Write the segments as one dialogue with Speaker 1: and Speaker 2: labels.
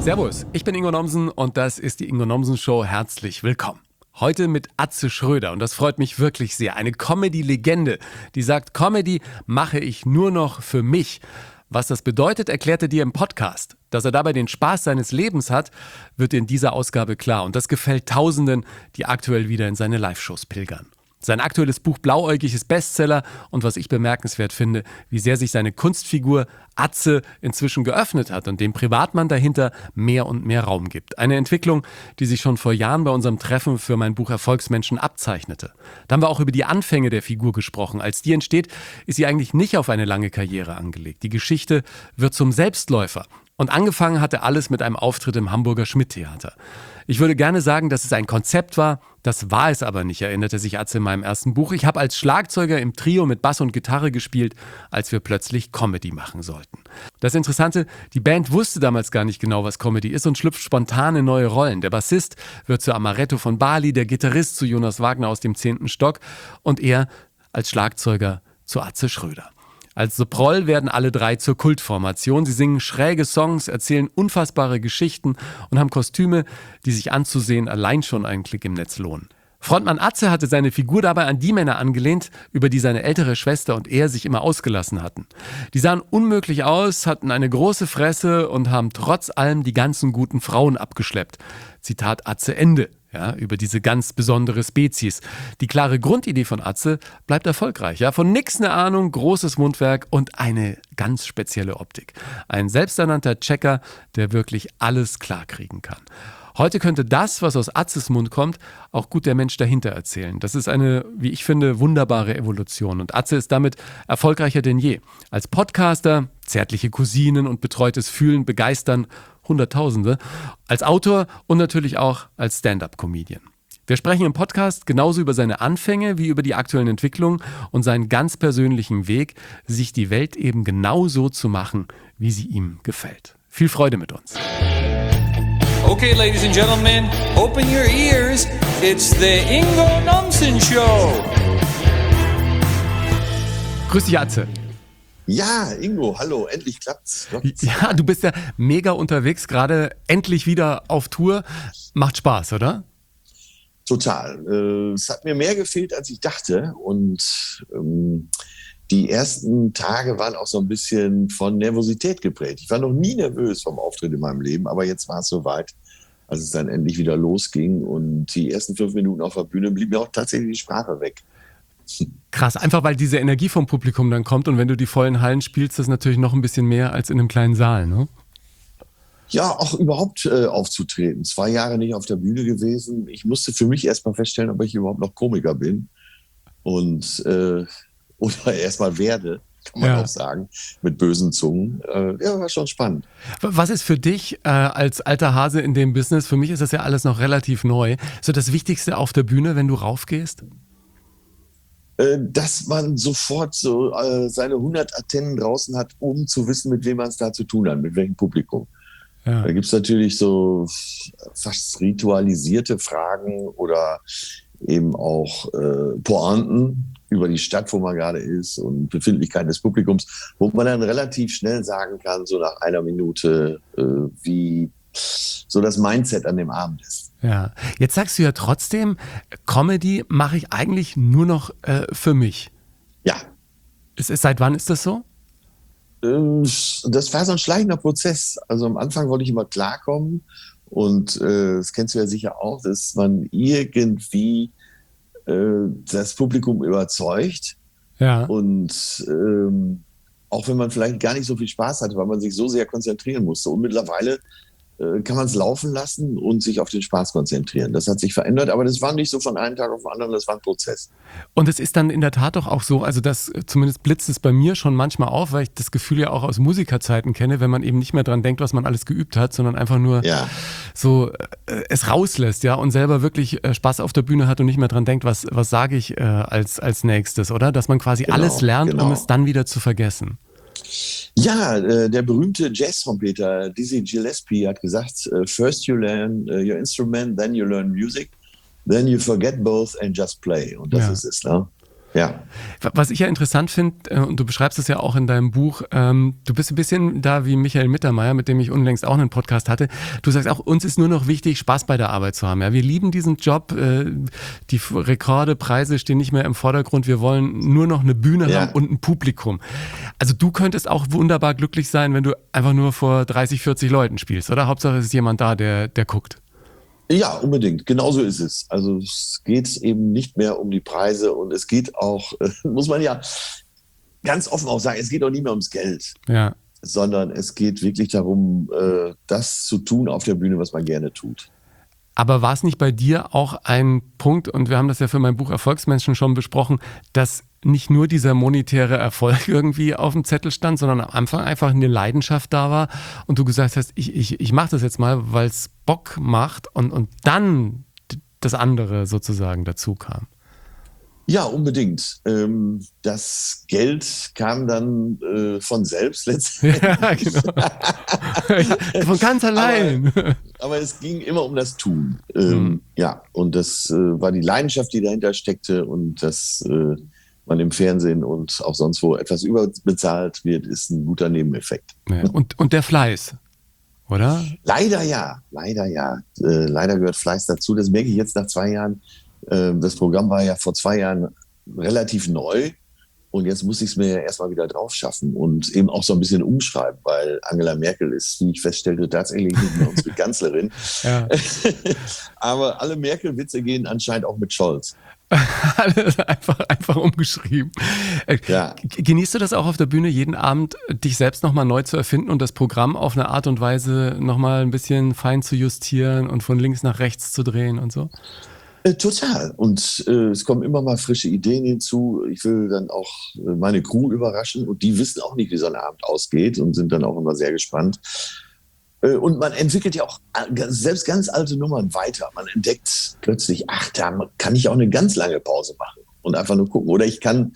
Speaker 1: Servus, ich bin Ingo Nomsen und das ist die Ingo Nomsen Show. Herzlich willkommen. Heute mit Atze Schröder und das freut mich wirklich sehr. Eine Comedy-Legende, die sagt, Comedy mache ich nur noch für mich. Was das bedeutet, erklärt er dir im Podcast. Dass er dabei den Spaß seines Lebens hat, wird in dieser Ausgabe klar. Und das gefällt Tausenden, die aktuell wieder in seine Live-Shows pilgern. Sein aktuelles Buch Blauäugig ist Bestseller und was ich bemerkenswert finde, wie sehr sich seine Kunstfigur Atze inzwischen geöffnet hat und dem Privatmann dahinter mehr und mehr Raum gibt. Eine Entwicklung, die sich schon vor Jahren bei unserem Treffen für mein Buch Erfolgsmenschen abzeichnete. Da haben wir auch über die Anfänge der Figur gesprochen. Als die entsteht, ist sie eigentlich nicht auf eine lange Karriere angelegt. Die Geschichte wird zum Selbstläufer. Und angefangen hatte alles mit einem Auftritt im Hamburger Schmidt-Theater. Ich würde gerne sagen, dass es ein Konzept war, das war es aber nicht, erinnerte sich Atze in meinem ersten Buch. Ich habe als Schlagzeuger im Trio mit Bass und Gitarre gespielt, als wir plötzlich Comedy machen sollten. Das Interessante, die Band wusste damals gar nicht genau, was Comedy ist und schlüpft spontan in neue Rollen. Der Bassist wird zu Amaretto von Bali, der Gitarrist zu Jonas Wagner aus dem 10. Stock und er als Schlagzeuger zu Atze Schröder. Als The Proll werden alle drei zur Kultformation. Sie singen schräge Songs, erzählen unfassbare Geschichten und haben Kostüme, die sich anzusehen allein schon einen Klick im Netz lohnen. Frontmann Atze hatte seine Figur dabei an die Männer angelehnt, über die seine ältere Schwester und er sich immer ausgelassen hatten. Die sahen unmöglich aus, hatten eine große Fresse und haben trotz allem die ganzen guten Frauen abgeschleppt. Zitat Atze Ende. Ja, über diese ganz besondere Spezies. Die klare Grundidee von Atze bleibt erfolgreich. Ja, von nix eine Ahnung, großes Mundwerk und eine ganz spezielle Optik. Ein selbsternannter Checker, der wirklich alles klarkriegen kann. Heute könnte das, was aus Atzes Mund kommt, auch gut der Mensch dahinter erzählen. Das ist eine, wie ich finde, wunderbare Evolution. Und Atze ist damit erfolgreicher denn je. Als Podcaster, zärtliche Cousinen und betreutes Fühlen begeistern Hunderttausende. Als Autor und natürlich auch als Stand-up-Comedian. Wir sprechen im Podcast genauso über seine Anfänge wie über die aktuellen Entwicklungen und seinen ganz persönlichen Weg, sich die Welt eben genau so zu machen, wie sie ihm gefällt. Viel Freude mit uns.
Speaker 2: Okay, ladies and gentlemen, open your ears. It's the Ingo Nomsen Show.
Speaker 1: Grüß dich, Atze.
Speaker 3: Ja, Ingo, hallo, endlich klappt's.
Speaker 1: Ja, du bist ja mega unterwegs, gerade endlich wieder auf Tour. Macht Spaß, oder?
Speaker 3: Total. Es hat mir mehr gefehlt, als ich dachte. Und die ersten Tage waren auch so ein bisschen von Nervosität geprägt. Ich war noch nie nervös vom Auftritt in meinem Leben, aber jetzt war es soweit, als es dann endlich wieder losging. Und die ersten 5 Minuten auf der Bühne blieb mir auch tatsächlich die Sprache weg.
Speaker 1: Krass, einfach weil diese Energie vom Publikum dann kommt und wenn du die vollen Hallen spielst, das natürlich noch ein bisschen mehr als in einem kleinen Saal, ne?
Speaker 3: Ja, auch überhaupt aufzutreten. 2 Jahre nicht auf der Bühne gewesen. Ich musste für mich erstmal feststellen, ob ich überhaupt noch Komiker bin. Und oder erstmal werde, kann man auch sagen, mit bösen Zungen. Ja, war schon spannend.
Speaker 1: Was ist für dich als alter Hase in dem Business, für mich ist das ja alles noch relativ neu, so das Wichtigste auf der Bühne, wenn du raufgehst?
Speaker 3: Dass man sofort so seine 100 Antennen draußen hat, um zu wissen, mit wem man es da zu tun hat, mit welchem Publikum. Ja. Da gibt es natürlich so fast ritualisierte Fragen oder eben auch Pointen über die Stadt, wo man gerade ist und Befindlichkeiten des Publikums, wo man dann relativ schnell sagen kann, so nach einer Minute, wie so das Mindset an dem Abend ist.
Speaker 1: Ja, jetzt sagst du ja trotzdem, Comedy mache ich eigentlich nur noch für mich.
Speaker 3: Ja.
Speaker 1: Seit wann ist das so?
Speaker 3: Das war so ein schleichender Prozess. Also am Anfang wollte ich immer klarkommen und das kennst du ja sicher auch, dass man irgendwie das Publikum überzeugt. Ja. Und auch wenn man vielleicht gar nicht so viel Spaß hatte, weil man sich so sehr konzentrieren musste. Und mittlerweile kann man es laufen lassen und sich auf den Spaß konzentrieren. Das hat sich verändert, aber das war nicht so von einem Tag auf den anderen, das war ein Prozess.
Speaker 1: Und es ist dann in der Tat doch auch so, also das zumindest blitzt es bei mir schon manchmal auf, weil ich das Gefühl ja auch aus Musikerzeiten kenne, wenn man eben nicht mehr dran denkt, was man alles geübt hat, sondern einfach nur so es rauslässt, ja, und selber wirklich Spaß auf der Bühne hat und nicht mehr dran denkt, was sage ich als nächstes, oder? Dass man quasi alles lernt, um es dann wieder zu vergessen.
Speaker 3: Ja, der berühmte Jazz-Trompeter Dizzy Gillespie hat gesagt, first you learn your instrument, then you learn music, then you forget both and just play. Und das ist es, ne? Ja.
Speaker 1: Was ich ja interessant finde, und du beschreibst es ja auch in deinem Buch, du bist ein bisschen da wie Michael Mittermeier, mit dem ich unlängst auch einen Podcast hatte. Du sagst auch, uns ist nur noch wichtig, Spaß bei der Arbeit zu haben. Ja, wir lieben diesen Job, die Rekorde, Preise stehen nicht mehr im Vordergrund. Wir wollen nur noch eine Bühne haben und ein Publikum. Also du könntest auch wunderbar glücklich sein, wenn du einfach nur vor 30, 40 Leuten spielst, oder? Hauptsache es ist jemand da, der guckt.
Speaker 3: Ja, unbedingt. Genauso ist es. Also es geht eben nicht mehr um die Preise und es geht auch, muss man ja ganz offen auch sagen, es geht auch nicht mehr ums Geld, sondern es geht wirklich darum, das zu tun auf der Bühne, was man gerne tut.
Speaker 1: Aber war es nicht bei dir auch ein Punkt, und wir haben das ja für mein Buch Erfolgsmenschen schon besprochen, dass nicht nur dieser monetäre Erfolg irgendwie auf dem Zettel stand, sondern am Anfang einfach eine Leidenschaft da war und du gesagt hast, ich mache das jetzt mal, weil es Bock macht und dann das andere sozusagen dazu kam?
Speaker 3: Ja, unbedingt. Das Geld kam dann von selbst letztendlich.
Speaker 1: Ja, genau. Von ganz allein.
Speaker 3: Aber es ging immer um das Tun. Ja, und das war die Leidenschaft, die dahinter steckte, und dass man im Fernsehen und auch sonst wo etwas überbezahlt wird, ist ein guter Nebeneffekt.
Speaker 1: Ja, und der Fleiß, oder?
Speaker 3: Leider ja. Leider gehört Fleiß dazu. Das merke ich jetzt nach 2 Jahren. Das Programm war ja vor 2 Jahren relativ neu und jetzt muss ich es mir erstmal wieder drauf schaffen und eben auch so ein bisschen umschreiben, weil Angela Merkel ist, wie ich feststellte, tatsächlich nicht mehr unsere Kanzlerin. Ja. Aber alle Merkel-Witze gehen anscheinend auch mit Scholz.
Speaker 1: Alles einfach umgeschrieben. Ja. Genießt du das auch auf der Bühne, jeden Abend dich selbst nochmal neu zu erfinden und das Programm auf eine Art und Weise nochmal ein bisschen fein zu justieren und von links nach rechts zu drehen und so?
Speaker 3: Total. Und es kommen immer mal frische Ideen hinzu. Ich will dann auch meine Crew überraschen und die wissen auch nicht, wie so ein Abend ausgeht und sind dann auch immer sehr gespannt. Und man entwickelt ja auch selbst ganz alte Nummern weiter. Man entdeckt plötzlich, da kann ich auch eine ganz lange Pause machen und einfach nur gucken. Oder ich kann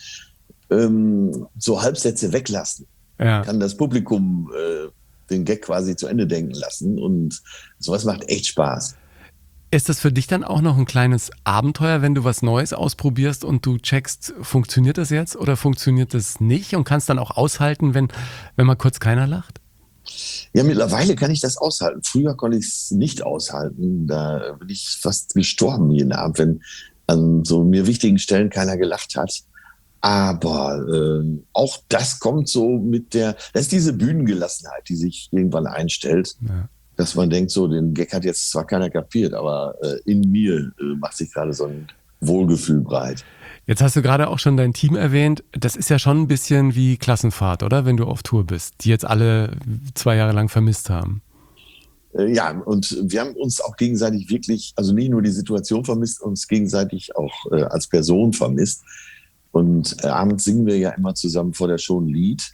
Speaker 3: so Halbsätze weglassen. Ja. Kann das Publikum den Gag quasi zu Ende denken lassen. Und sowas macht echt Spaß.
Speaker 1: Ist das für dich dann auch noch ein kleines Abenteuer, wenn du was Neues ausprobierst und du checkst, funktioniert das jetzt oder funktioniert das nicht? Und kannst dann auch aushalten, wenn mal kurz keiner lacht?
Speaker 3: Ja, mittlerweile kann ich das aushalten. Früher konnte ich es nicht aushalten. Da bin ich fast gestorben jeden Abend, wenn an so mir wichtigen Stellen keiner gelacht hat. Aber auch das kommt so das ist diese Bühnengelassenheit, die sich irgendwann einstellt. Ja. Dass man denkt, so, den Gag hat jetzt zwar keiner kapiert, aber in mir macht sich gerade so ein Wohlgefühl breit.
Speaker 1: Jetzt hast du gerade auch schon dein Team erwähnt. Das ist ja schon ein bisschen wie Klassenfahrt, oder? Wenn du auf Tour bist, die jetzt alle 2 Jahre lang vermisst haben.
Speaker 3: Ja, und wir haben uns auch gegenseitig wirklich, also nicht nur die Situation vermisst, uns gegenseitig auch als Person vermisst. Und abends singen wir ja immer zusammen vor der Show ein Lied.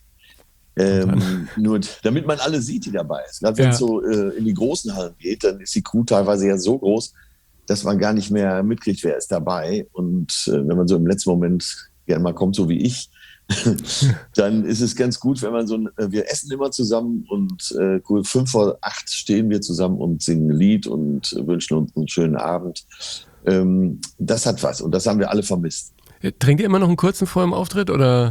Speaker 3: Nur damit man alle sieht, die dabei ist. Gerade wenn es so in die großen Hallen geht, dann ist die Crew teilweise ja so groß, dass man gar nicht mehr mitkriegt, wer ist dabei. Und wenn man so im letzten Moment gerne mal kommt, so wie ich, dann ist es ganz gut, wenn man wir essen immer zusammen und 7:55 stehen wir zusammen und singen ein Lied und wünschen uns einen schönen Abend. Das hat was und das haben wir alle vermisst.
Speaker 1: Trinkt ihr immer noch einen kurzen vor dem Auftritt, oder?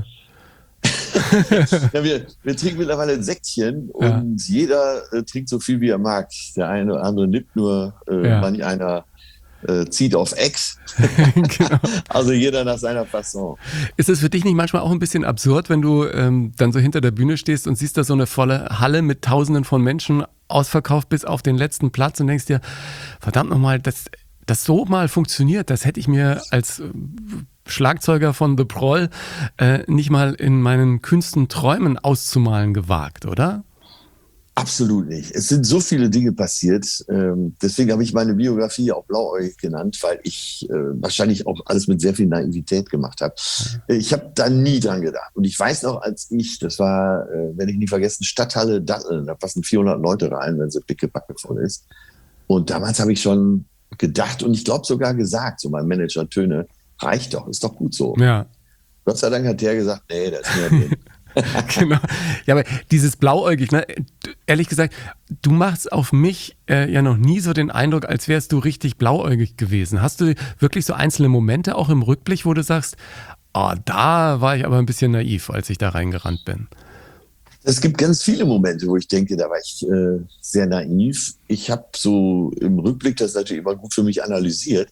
Speaker 3: Ja, wir trinken mittlerweile ein Säckchen und jeder trinkt so viel, wie er mag. Der eine oder andere nippt nur, manch einer zieht auf Ex. Genau. Also jeder nach seiner Fasson.
Speaker 1: Ist es für dich nicht manchmal auch ein bisschen absurd, wenn du dann so hinter der Bühne stehst und siehst da so eine volle Halle mit Tausenden von Menschen, ausverkauft bis auf den letzten Platz und denkst dir, verdammt nochmal, das so mal funktioniert, das hätte ich mir als Schlagzeuger von The Proll nicht mal in meinen kühnsten Träumen auszumalen gewagt, oder?
Speaker 3: Absolut nicht. Es sind so viele Dinge passiert. Deswegen habe ich meine Biografie auch blauäugig genannt, weil ich wahrscheinlich auch alles mit sehr viel Naivität gemacht habe. Ich habe da nie dran gedacht. Und ich weiß noch, das war, werde ich nie vergessen, Stadthalle Datteln. Da passen 400 Leute rein, wenn sie pickepacke voll ist. Und damals habe ich schon gedacht und ich glaube sogar gesagt, so mein Manager Töne, reicht doch, ist doch gut so. Ja. Gott sei Dank hat der gesagt, nee, das ist mehr drin.
Speaker 1: Genau. Ja, aber dieses blauäugig, ne? Ehrlich gesagt, du machst auf mich ja noch nie so den Eindruck, als wärst du richtig blauäugig gewesen. Hast du wirklich so einzelne Momente auch im Rückblick, wo du sagst, Da war ich aber ein bisschen naiv, als ich da reingerannt bin.
Speaker 3: Es gibt ganz viele Momente, wo ich denke, da war ich sehr naiv. Ich habe so im Rückblick das natürlich immer gut für mich analysiert,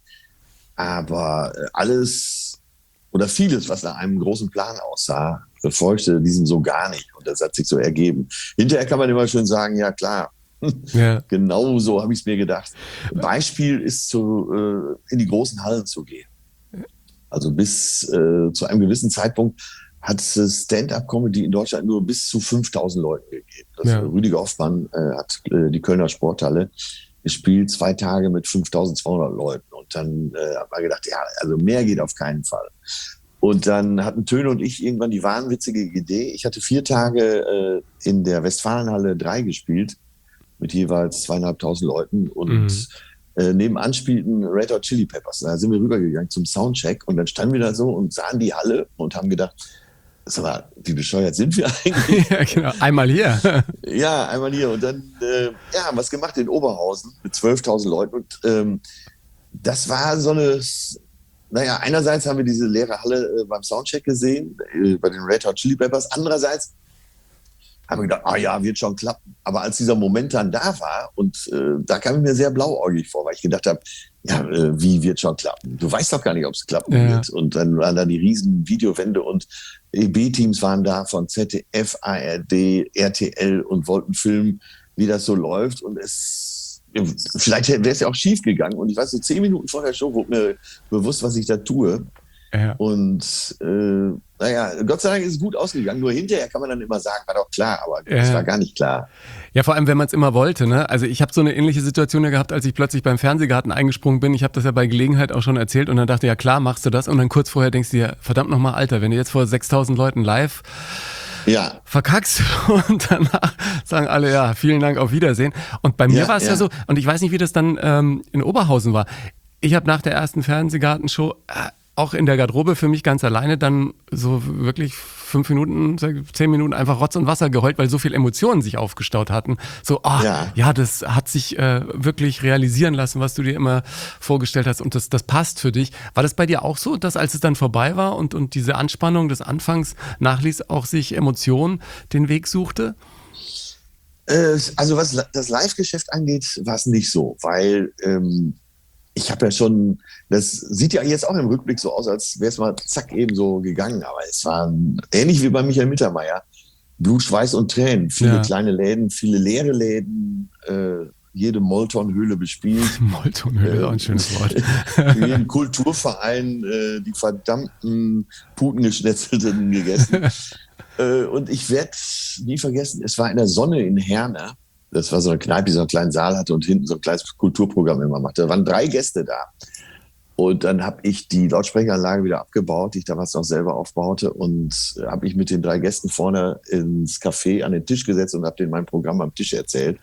Speaker 3: aber alles oder vieles, was nach einem großen Plan aussah, verfolgte diesen so gar nicht. Und das hat sich so ergeben. Hinterher kann man immer schön sagen, ja klar, ja. Genau so habe ich es mir gedacht. Beispiel ist, in die großen Hallen zu gehen. Also bis zu einem gewissen Zeitpunkt hat es Stand-up-Comedy in Deutschland nur bis zu 5.000 Leuten gegeben. Rüdiger Hoffmann hat die Kölner Sporthalle gespielt, 2 Tage mit 5.200 Leuten. Und dann hat man gedacht, ja, also mehr geht auf keinen Fall. Und dann hatten Töne und ich irgendwann die wahnwitzige Idee. Ich hatte 4 Tage in der Westfalenhalle 3 gespielt, mit jeweils 2.500 Leuten. Und nebenan spielten Red Hot Chili Peppers. Da sind wir rübergegangen zum Soundcheck. Und dann standen wir da so und sahen die Halle und haben gedacht, sag mal, wie bescheuert sind wir eigentlich?
Speaker 1: Ja, genau. Einmal hier.
Speaker 3: Ja, einmal hier. Und dann haben wir es gemacht in Oberhausen mit 12.000 Leuten. Und das war so eine, einerseits haben wir diese leere Halle beim Soundcheck gesehen, bei den Red Hot Chili Peppers. Andererseits haben wir gedacht, wird schon klappen. Aber als dieser Moment dann da war, und da kam ich mir sehr blauäugig vor, weil ich gedacht habe, wie wird schon klappen? Du weißt doch gar nicht, ob es klappen wird. Und dann waren da die riesen Videowände und EB-Teams waren da von ZDF, ARD, RTL und wollten filmen, wie das so läuft. Und vielleicht wäre es ja auch schief gegangen. Und ich weiß, so 10 Minuten vor der Show wurde mir bewusst, was ich da tue. Ja. Und Gott sei Dank ist es gut ausgegangen. Nur hinterher kann man dann immer sagen, war doch klar, aber es war gar nicht klar.
Speaker 1: Ja, vor allem, wenn man es immer wollte. Ne? Also ich habe so eine ähnliche Situation gehabt, als ich plötzlich beim Fernsehgarten eingesprungen bin. Ich habe das ja bei Gelegenheit auch schon erzählt und dann dachte, ja klar, machst du das. Und dann kurz vorher denkst du dir, verdammt nochmal, Alter, wenn du jetzt vor 6.000 Leuten live verkackst und danach sagen alle, vielen Dank, auf Wiedersehen. Und bei mir war es ja so, und ich weiß nicht, wie das dann in Oberhausen war. Ich habe nach der ersten Fernsehgartenshow auch in der Garderobe für mich ganz alleine dann so wirklich 5 Minuten, 10 Minuten einfach Rotz und Wasser geheult, weil so viel Emotionen sich aufgestaut hatten. So, das hat sich wirklich realisieren lassen, was du dir immer vorgestellt hast und das passt für dich. War das bei dir auch so, dass als es dann vorbei war und diese Anspannung des Anfangs nachließ, auch sich Emotionen den Weg suchte?
Speaker 3: Also was das Live-Geschäft angeht, war es nicht so, weil ich habe ja schon, das sieht ja jetzt auch im Rückblick so aus, als wäre es mal zack eben so gegangen, aber es war ähnlich wie bei Michael Mittermeier. Blut, Schweiß und Tränen, viele kleine Läden, viele leere Läden, jede Molton-Höhle bespielt.
Speaker 1: Molton-Höhle, auch ein schönes Wort.
Speaker 3: Jeden Kulturverein, die verdammten Putengeschnetzelten gegessen. Und ich werde nie vergessen, es war in der Sonne in Herne. Das war so eine Kneipe, die so einen kleinen Saal hatte und hinten so ein kleines Kulturprogramm immer machte. Da waren 3 Gäste da. Und dann habe ich die Lautsprecheranlage wieder abgebaut, die ich damals noch selber aufbaute. Und habe ich mit den 3 Gästen vorne ins Café an den Tisch gesetzt und habe denen mein Programm am Tisch erzählt.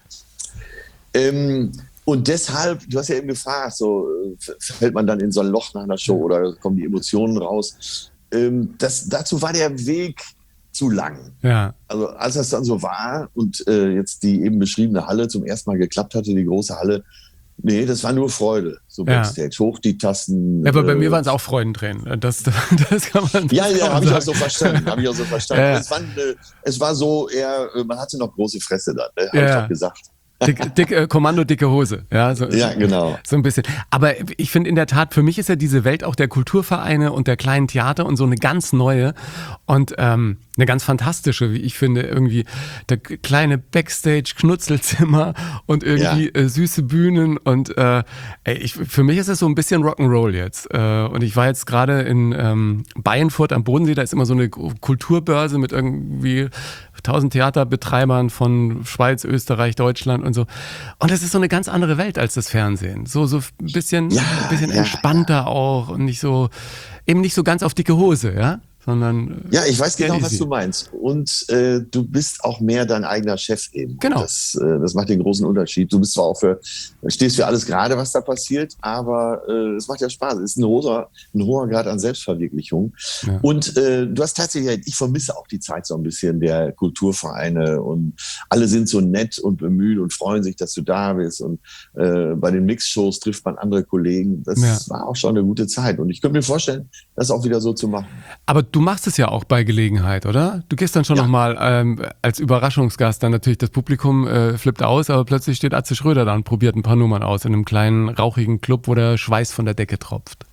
Speaker 3: Und deshalb, du hast ja eben gefragt, so fällt man dann in so ein Loch nach einer Show oder kommen die Emotionen raus. Dazu war der Weg zu lang. Ja. Also als das dann so war und jetzt die eben beschriebene Halle zum ersten Mal geklappt hatte, die große Halle, nee, das war nur Freude. So Backstage, hoch die Tasten.
Speaker 1: Ja, aber bei mir waren es auch Freudentränen. Das kann man.
Speaker 3: Ja, habe ich auch so verstanden. Es war so eher, man hatte noch große Fresse dann, ne? Habe ich doch gesagt.
Speaker 1: Kommando, dicke Hose. Ja,
Speaker 3: genau.
Speaker 1: So ein bisschen. Aber ich finde in der Tat, für mich ist ja diese Welt auch der Kulturvereine und der kleinen Theater und so eine ganz neue und eine ganz fantastische, wie ich finde, irgendwie der kleine Backstage-Knutzelzimmer und irgendwie süße Bühnen und für mich ist es so ein bisschen Rock'n'Roll jetzt. Und ich war jetzt gerade in Bayernfurt am Bodensee, da ist immer so eine Kulturbörse mit irgendwie 1000 Theaterbetreibern von Schweiz, Österreich, Deutschland und so. Und das ist so eine ganz andere Welt als das Fernsehen. So ein bisschen entspannter auch und nicht so ganz auf dicke Hose, ja? sondern
Speaker 3: ja, ich weiß
Speaker 1: sehr
Speaker 3: genau,
Speaker 1: easy.
Speaker 3: was du meinst. Und du bist auch mehr dein eigener Chef eben.
Speaker 1: Genau.
Speaker 3: Das macht den großen Unterschied. Du bist zwar stehst für alles gerade, was da passiert, aber es macht ja Spaß. Es ist ein hoher Grad an Selbstverwirklichung.
Speaker 1: Ja.
Speaker 3: Und du hast tatsächlich, ich vermisse auch die Zeit so ein bisschen der Kulturvereine und alle sind so nett und bemüht und freuen sich, dass du da bist. Und bei den Mixshows trifft man andere Kollegen. Das war auch schon eine gute Zeit. Und ich könnte mir vorstellen, das auch wieder so zu machen.
Speaker 1: Aber du machst es ja auch bei Gelegenheit, oder? Du gehst dann schon nochmal als Überraschungsgast, dann natürlich das Publikum flippt aus, aber plötzlich steht Atze Schröder da und probiert ein paar Nummern aus in einem kleinen, rauchigen Club, wo der Schweiß von der Decke tropft.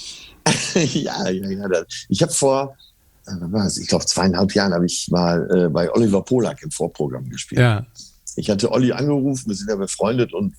Speaker 3: Ja. Ich habe ich glaube 2,5 Jahren habe ich mal bei Oliver Polak im Vorprogramm gespielt.
Speaker 1: Ja.
Speaker 3: Ich hatte Olli angerufen, wir sind ja befreundet und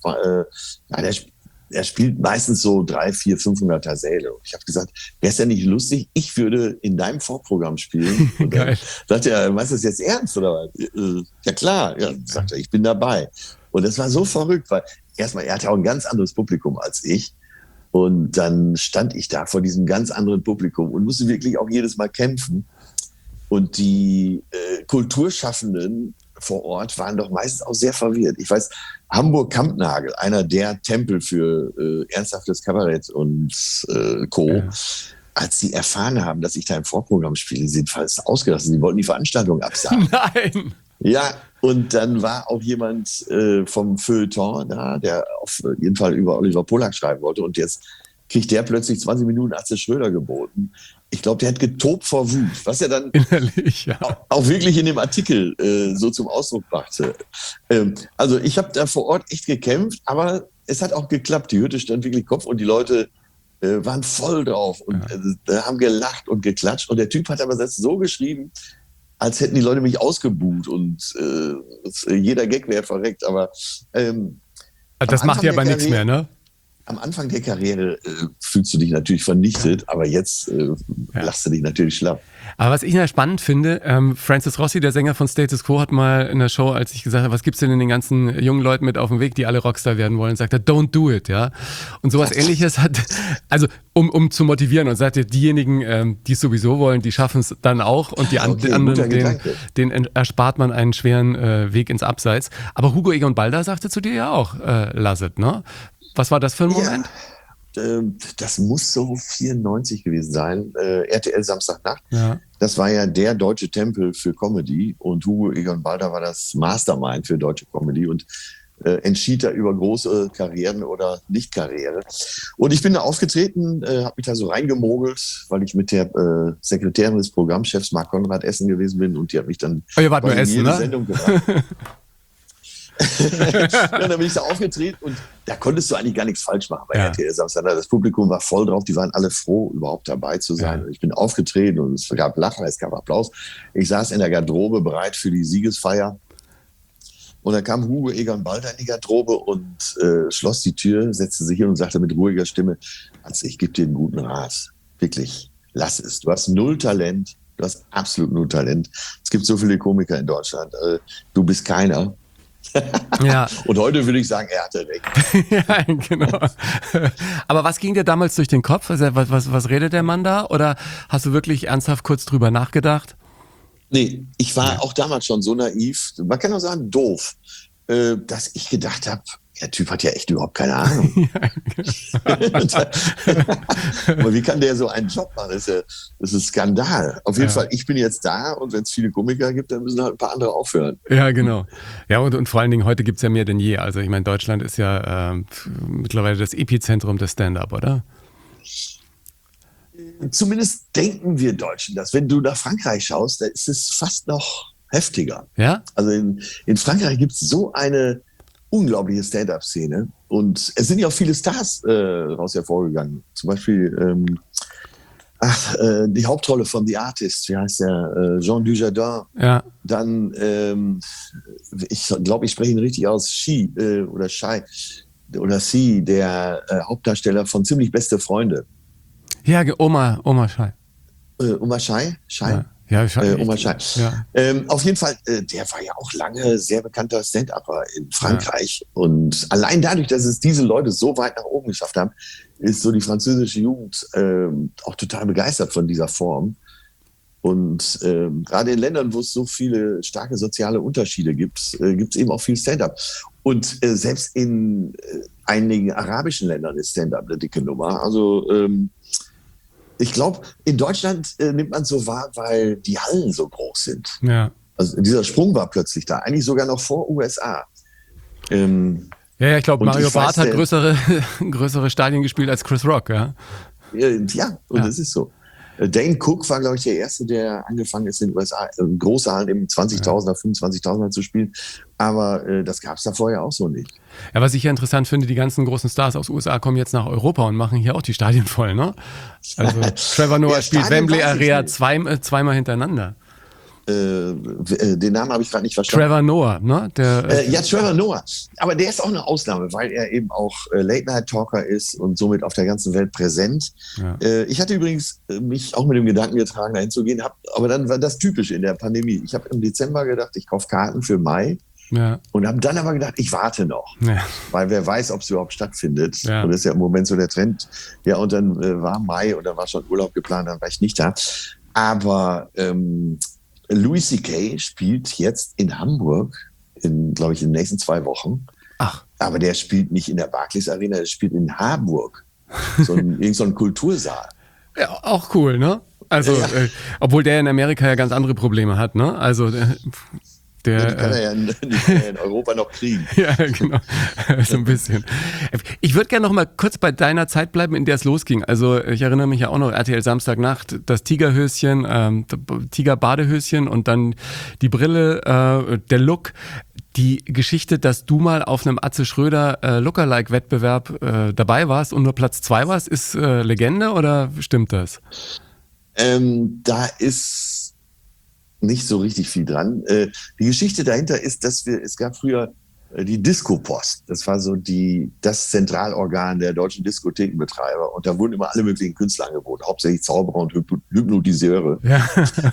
Speaker 3: er spielt meistens so 300, 400, 500er Säle. Und ich habe gesagt, wäre es ja nicht lustig, ich würde in deinem Vorprogramm spielen. Und dann sagt er, meinst du das jetzt ernst oder was? Ja klar, ja, sagt er, ich bin dabei. Und das war so verrückt, weil erstmal, er hatte auch ein ganz anderes Publikum als ich. Und dann stand ich da vor diesem ganz anderen Publikum und musste wirklich auch jedes Mal kämpfen. Und die Kulturschaffenden vor Ort waren doch meistens auch sehr verwirrt. Ich weiß, Hamburg-Kampnagel, einer der Tempel für ernsthaftes Kabarett und Co., als sie erfahren haben, dass ich da im Vorprogramm spiele, sind fast ausgelassen. Sie wollten die Veranstaltung absagen.
Speaker 1: Nein!
Speaker 3: Ja, und dann war auch jemand vom Feuilleton da, der auf jeden Fall über Oliver Polak schreiben wollte. Und jetzt kriegt der plötzlich 20 Minuten Atze Schröder geboten. Ich glaube, der hat getobt vor Wut, was er dann
Speaker 1: innerlich,
Speaker 3: auch wirklich in dem Artikel so zum Ausdruck brachte. Also ich habe da vor Ort echt gekämpft, aber es hat auch geklappt. Die Hütte stand wirklich Kopf und die Leute waren voll drauf und haben gelacht und geklatscht. Und der Typ hat aber das so geschrieben, als hätten die Leute mich ausgebuht und jeder Gag wäre verreckt. Aber
Speaker 1: das macht ja aber nichts mehr, ne?
Speaker 3: Am Anfang der Karriere fühlst du dich natürlich vernichtet, aber jetzt lachst du dich natürlich schlapp.
Speaker 1: Aber was ich ja spannend finde, Francis Rossi, der Sänger von Status Quo, hat mal in der Show, als ich gesagt habe, was gibt's denn in den ganzen jungen Leuten mit auf dem Weg, die alle Rockstar werden wollen, sagt er, don't do it, ja. Und sowas Ähnliches hat, also um zu motivieren und sagt er, diejenigen, die es sowieso wollen, die schaffen es dann auch und die anderen, denen erspart man einen schweren Weg ins Abseits. Aber Hugo Egon Balder sagte zu dir ja auch, lass it, ne? Was war das für ein Moment?
Speaker 3: Das muss so 94 gewesen sein. RTL Samstagnacht.
Speaker 1: Ja.
Speaker 3: Das war ja der deutsche Tempel für Comedy und Hugo Egon Balder war das Mastermind für deutsche Comedy und entschied da über große Karrieren oder Nicht-Karriere. Und ich bin da aufgetreten, habe mich da so reingemogelt, weil ich mit der Sekretärin des Programmchefs Marc Konrad essen gewesen bin und die hat mich dann
Speaker 1: ihr wart nur essen, ne?
Speaker 3: Sendung gebracht. Ja, dann bin ich da aufgetreten und da konntest du eigentlich gar nichts falsch machen bei RTL Samstag. Das Publikum war voll drauf, die waren alle froh, überhaupt dabei zu sein. Ja. Ich bin aufgetreten und es gab Lachen, es gab Applaus. Ich saß in der Garderobe bereit für die Siegesfeier. Und dann kam Hugo Egon Balder in die Garderobe und schloss die Tür, setzte sich hin und sagte mit ruhiger Stimme, also ich gebe dir einen guten Rat. Wirklich, lass es. Du hast null Talent. Du hast absolut null Talent. Es gibt so viele Komiker in Deutschland. Du bist keiner.
Speaker 1: Ja.
Speaker 3: Und heute würde ich sagen, er hatte recht.
Speaker 1: Ja, genau. Aber was ging dir damals durch den Kopf? Was redet der Mann da? Oder hast du wirklich ernsthaft kurz drüber nachgedacht?
Speaker 3: Nee, ich war auch damals schon so naiv, man kann auch sagen doof, dass ich gedacht habe, der Typ hat ja echt überhaupt keine Ahnung. Aber wie kann der so einen Job machen? Das ist ein Skandal. Auf jeden Fall, ich bin jetzt da und wenn es viele Komiker gibt, dann müssen halt ein paar andere aufhören.
Speaker 1: Ja, genau. Ja, und vor allen Dingen, heute gibt es ja mehr denn je. Also ich meine, Deutschland ist ja mittlerweile das Epizentrum des Stand-up, oder?
Speaker 3: Zumindest denken wir Deutschen das. Wenn du nach Frankreich schaust, da ist es fast noch heftiger.
Speaker 1: Ja?
Speaker 3: Also in Frankreich gibt es so eine unglaubliche Stand-up-Szene und es sind ja auch viele Stars daraus hervorgegangen. Zum Beispiel die Hauptrolle von The Artist, wie heißt der? Jean Dujardin.
Speaker 1: Ja.
Speaker 3: Dann, ich glaube, ich spreche ihn richtig aus, Shi oder Shai oder Si, der Hauptdarsteller von Ziemlich beste Freunde.
Speaker 1: Ja, Omar Shai.
Speaker 3: Omar Shai?
Speaker 1: Ja. Ja,
Speaker 3: Omar Shai. Ja. Auf jeden Fall, der war ja auch lange sehr bekannter Stand-Upper in Frankreich. Ja. Und allein dadurch, dass es diese Leute so weit nach oben geschafft haben, ist so die französische Jugend auch total begeistert von dieser Form. Und gerade in Ländern, wo es so viele starke soziale Unterschiede gibt, gibt es eben auch viel Stand-up. Und selbst in einigen arabischen Ländern ist Stand-up eine dicke Nummer. Also ich glaube, in Deutschland nimmt man es so wahr, weil die Hallen so groß sind.
Speaker 1: Ja.
Speaker 3: Also dieser Sprung war plötzlich da, eigentlich sogar noch vor USA.
Speaker 1: Ja, ich glaube, Mario Barth hat größere Stadien gespielt als Chris Rock, ja.
Speaker 3: Das ist so. Dane Cook war, glaube ich, der Erste, der angefangen ist, in den USA große Hallen im 20.000er, 25.000er zu spielen. Aber das gab es da vorher auch so nicht.
Speaker 1: Ja, was ich ja interessant finde, die ganzen großen Stars aus USA kommen jetzt nach Europa und machen hier auch die Stadien voll, ne? Also Trevor Noah spielt Wembley Arena zweimal hintereinander.
Speaker 3: Den Namen habe ich gerade nicht verstanden.
Speaker 1: Trevor Noah, ne?
Speaker 3: Trevor Noah. Aber der ist auch eine Ausnahme, weil er eben auch Late-Night-Talker ist und somit auf der ganzen Welt präsent. Ja. Ich hatte übrigens mich auch mit dem Gedanken getragen, dahin zu gehen, aber dann war das typisch in der Pandemie. Ich habe im Dezember gedacht, ich kaufe Karten für Mai. Ja. Und habe dann aber gedacht, ich warte noch, weil wer weiß, ob es überhaupt stattfindet. Ja. Und das ist ja im Moment so der Trend. Ja, und dann war Mai und dann war schon Urlaub geplant, dann war ich nicht da. Aber Louis C.K. spielt jetzt in Hamburg, glaube ich, in den nächsten 2 Wochen.
Speaker 1: Ach.
Speaker 3: Aber der spielt nicht in der Barclays Arena, der spielt in Harburg. So ein Kultursaal.
Speaker 1: Ja, auch cool, ne? Also, obwohl der in Amerika ja ganz andere Probleme hat, ne? Also,
Speaker 3: die kann er ja nicht mehr in Europa noch kriegen.
Speaker 1: Ja, genau. So ein bisschen. Ich würde gerne noch mal kurz bei deiner Zeit bleiben, in der es losging. Also ich erinnere mich ja auch noch, RTL Samstagnacht, das Tigerhöschen, Tigerbadehöschen und dann die Brille, der Look. Die Geschichte, dass du mal auf einem Atze Schröder Lookalike-Wettbewerb dabei warst und nur Platz 2 warst, ist Legende oder stimmt das?
Speaker 3: Da ist nicht so richtig viel dran. Die Geschichte dahinter ist, es gab früher die Disco-Post. Das war so das Zentralorgan der deutschen Diskothekenbetreiber. Und da wurden immer alle möglichen Künstler angeboten, hauptsächlich Zauberer und Hypnotiseure. Ja.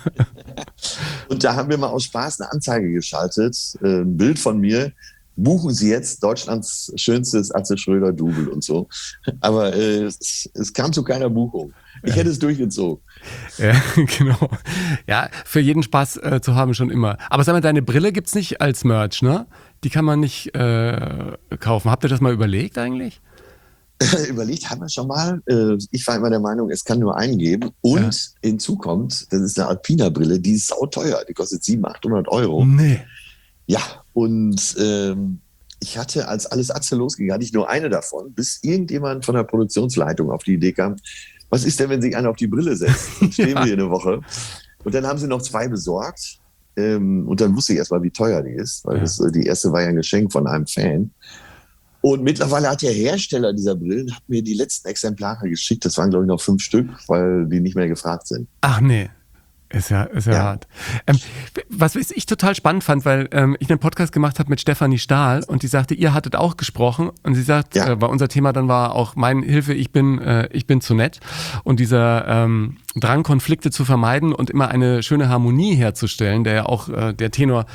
Speaker 3: Und da haben wir mal aus Spaß eine Anzeige geschaltet, ein Bild von mir. Buchen Sie jetzt Deutschlands schönstes Atze Schröder-Double und so. Aber es kam zu keiner Buchung. Ich hätte es durchgezogen.
Speaker 1: Ja, genau. Ja, für jeden Spaß zu haben schon immer. Aber sag mal, deine Brille gibt es nicht als Merch, ne? Die kann man nicht kaufen. Habt ihr das mal überlegt eigentlich?
Speaker 3: Überlegt haben wir schon mal. Ich war immer der Meinung, es kann nur einen geben. Und hinzu kommt, das ist eine Alpina-Brille, die ist sauteuer. Die kostet 700-800 Euro.
Speaker 1: Nee.
Speaker 3: Ja, und ich hatte, als alles Atze losging, hatte ich nur eine davon, bis irgendjemand von der Produktionsleitung auf die Idee kam, was ist denn, wenn sich einer auf die Brille setzt? Dann stehen wir hier eine Woche. Und dann haben sie noch 2 besorgt. Und dann wusste ich erst mal, wie teuer die ist, weil die erste war ja ein Geschenk von einem Fan. Und mittlerweile hat der Hersteller dieser Brillen hat mir die letzten Exemplare geschickt. Das waren, glaube ich, noch 5 Stück, weil die nicht mehr gefragt sind.
Speaker 1: Ach nee. Ist ja hart. Was ich total spannend fand, weil ich einen Podcast gemacht habe mit Stefanie Stahl und die sagte, ihr hattet auch gesprochen und sie sagt, weil unser Thema dann war auch Hilfe, ich bin zu nett und dieser Drang, Konflikte zu vermeiden und immer eine schöne Harmonie herzustellen, der ja auch der Tenor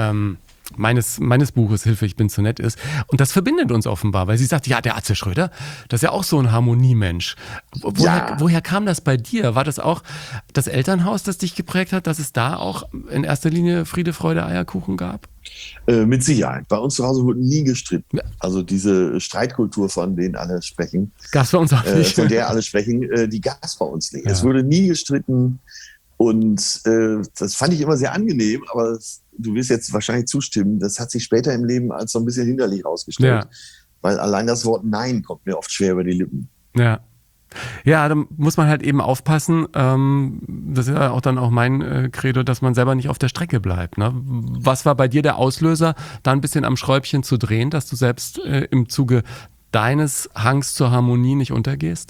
Speaker 1: meines Buches Hilfe, ich bin zu nett ist. Und das verbindet uns offenbar, weil sie sagt, ja, der Atze Schröder, das ist ja auch so ein Harmoniemensch. Woher kam das bei dir? War das auch das Elternhaus, das dich geprägt hat, dass es da auch in erster Linie Friede, Freude, Eierkuchen gab?
Speaker 3: Mit Sicherheit. Bei uns zu Hause wurde nie gestritten. Also diese Streitkultur, von denen alle sprechen.
Speaker 1: Gab es bei uns auch nicht.
Speaker 3: Von der alle sprechen, die gab es bei uns nicht. Ja. Es wurde nie gestritten. Und das fand ich immer sehr angenehm, aber du wirst jetzt wahrscheinlich zustimmen, das hat sich später im Leben als so ein bisschen hinderlich herausgestellt. Ja. Weil allein das Wort Nein kommt mir oft schwer über die Lippen.
Speaker 1: Ja. Ja, da muss man halt eben aufpassen. Das ist ja auch dann auch mein Credo, dass man selber nicht auf der Strecke bleibt. Ne? Was war bei dir der Auslöser, da ein bisschen am Schräubchen zu drehen, dass du selbst im Zuge deines Hangs zur Harmonie nicht untergehst?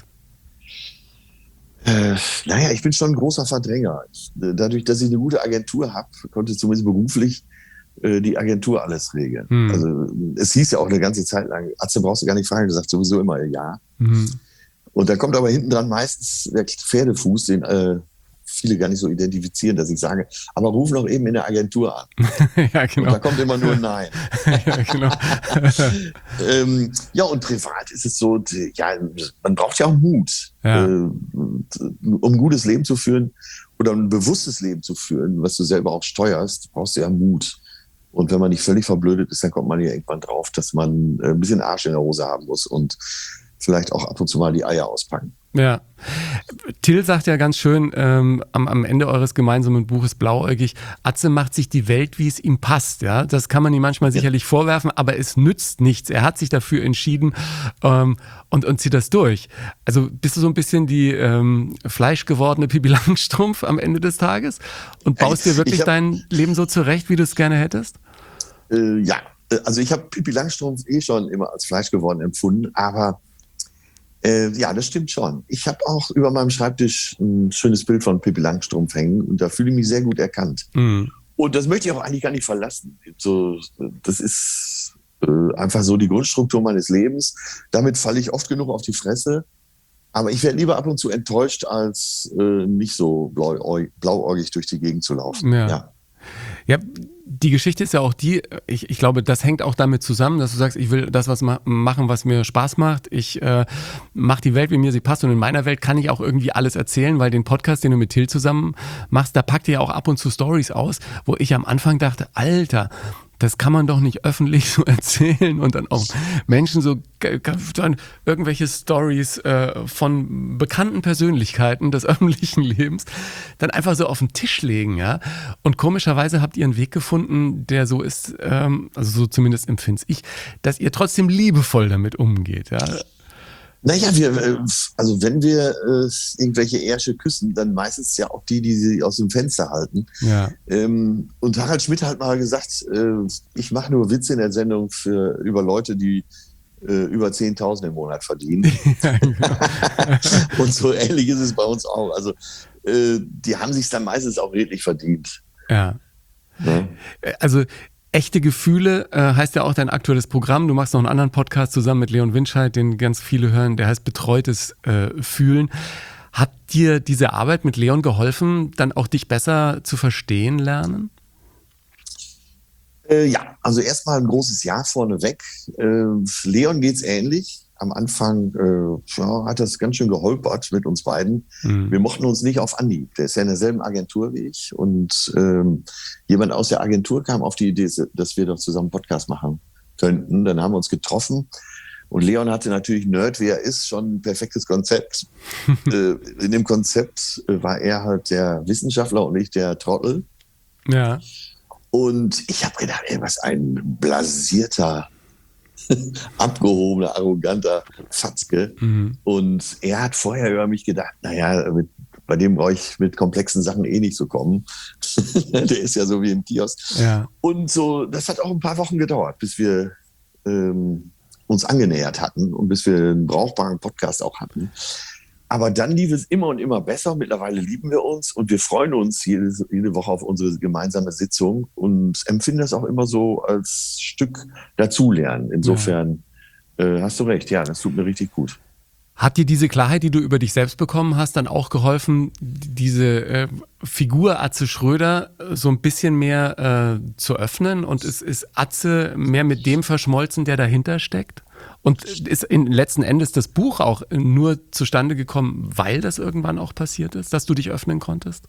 Speaker 3: Ich bin schon ein großer Verdränger. Dadurch, dass ich eine gute Agentur habe, konnte zumindest beruflich die Agentur alles regeln. Also es hieß ja auch eine ganze Zeit lang, Atze, brauchst du gar nicht fragen, du sagst sowieso immer ja. Und da kommt aber hinten dran meistens der Pferdefuß, den viele gar nicht so identifizieren, dass ich sage, aber ruf noch eben in der Agentur an.
Speaker 1: Ja, genau.
Speaker 3: Und da kommt immer nur ein Nein.
Speaker 1: Ja, genau.
Speaker 3: Und privat ist es so, man braucht ja auch Mut, um ein gutes Leben zu führen. oder ein bewusstes Leben zu führen, was du selber auch steuerst, brauchst du ja Mut. Und wenn man nicht völlig verblödet ist, dann kommt man ja irgendwann drauf, dass man ein bisschen Arsch in der Hose haben muss und vielleicht auch ab und zu mal die Eier auspacken.
Speaker 1: Ja. Till sagt ja ganz schön am Ende eures gemeinsamen Buches Blauäugig, Atze macht sich die Welt, wie es ihm passt. Ja? Das kann man ihm manchmal sicherlich vorwerfen, aber es nützt nichts. Er hat sich dafür entschieden und zieht das durch. Also bist du so ein bisschen die fleischgewordene Pippi Langstrumpf am Ende des Tages und baust dir wirklich dein Leben so zurecht, wie du es gerne hättest?
Speaker 3: Ja, also ich habe Pippi Langstrumpf schon immer als fleischgeworden empfunden, aber ja, das stimmt schon. Ich habe auch über meinem Schreibtisch ein schönes Bild von Pippi Langstrumpf hängen und da fühle ich mich sehr gut erkannt. Mhm. Und das möchte ich auch eigentlich gar nicht verlassen. So, das ist einfach so die Grundstruktur meines Lebens. Damit falle ich oft genug auf die Fresse. Aber ich werde lieber ab und zu enttäuscht, als nicht so blauäugig durch die Gegend zu laufen.
Speaker 1: Ja, die Geschichte ist ja auch die, ich glaube, das hängt auch damit zusammen, dass du sagst, ich will das machen, was mir Spaß macht. Ich mache die Welt, wie mir sie passt. Und in meiner Welt kann ich auch irgendwie alles erzählen, weil den Podcast, den du mit Till zusammen machst, da packt ihr ja auch ab und zu Storys aus, wo ich am Anfang dachte, Alter, das kann man doch nicht öffentlich so erzählen und dann auch Menschen so dann irgendwelche Storys von bekannten Persönlichkeiten des öffentlichen Lebens dann einfach so auf den Tisch legen, ja. Und komischerweise habt ihr einen Weg gefunden, der so ist, also so zumindest empfinde ich, dass ihr trotzdem liebevoll damit umgeht, ja.
Speaker 3: Naja, also wenn wir irgendwelche Ärsche küssen, dann meistens ja auch die sie aus dem Fenster halten. Ja. Und Harald Schmidt hat mal gesagt, ich mache nur Witze in der Sendung über Leute, die über 10.000 im Monat verdienen. Ja, genau. Und so ähnlich ist es bei uns auch. Also die haben sich dann meistens auch redlich verdient.
Speaker 1: Ja. Also Echte Gefühle heißt ja auch dein aktuelles Programm. Du machst noch einen anderen Podcast zusammen mit Leon Winscheid, den ganz viele hören, der heißt Betreutes Fühlen. Hat dir diese Arbeit mit Leon geholfen, dann auch dich besser zu verstehen lernen?
Speaker 3: Ja, also erstmal ein großes Ja vorneweg. Leon geht's ähnlich. Am Anfang hat das ganz schön geholpert mit uns beiden. Mhm. Wir mochten uns nicht auf Anhieb. Der ist ja in derselben Agentur wie ich. Und jemand aus der Agentur kam auf die Idee, dass wir doch zusammen einen Podcast machen könnten. Dann haben wir uns getroffen. Und Leon hatte natürlich, Nerd wie er ist, schon ein perfektes Konzept. In dem Konzept war er halt der Wissenschaftler und ich der Trottel.
Speaker 1: Ja.
Speaker 3: Und ich habe gedacht, was ein blasierter, abgehobener, arroganter Fatzke. Mhm. Und er hat vorher über mich gedacht, naja, bei dem brauche ich mit komplexen Sachen eh nicht so kommen. Der ist ja so wie im Kiosk. Ja. Und so, das hat auch ein paar Wochen gedauert, bis wir uns angenähert hatten und bis wir einen brauchbaren Podcast auch hatten. Aber dann lief es immer und immer besser. Mittlerweile lieben wir uns und wir freuen uns jede Woche auf unsere gemeinsame Sitzung und empfinden das auch immer so als Stück dazulernen. Insofern hast du recht, ja, das tut mir richtig gut.
Speaker 1: Hat dir diese Klarheit, die du über dich selbst bekommen hast, dann auch geholfen, diese Figur Atze Schröder so ein bisschen mehr zu öffnen? Und ist Atze mehr mit dem verschmolzen, der dahinter steckt? Und ist letzten Endes das Buch auch nur zustande gekommen, weil das irgendwann auch passiert ist, dass du dich öffnen konntest?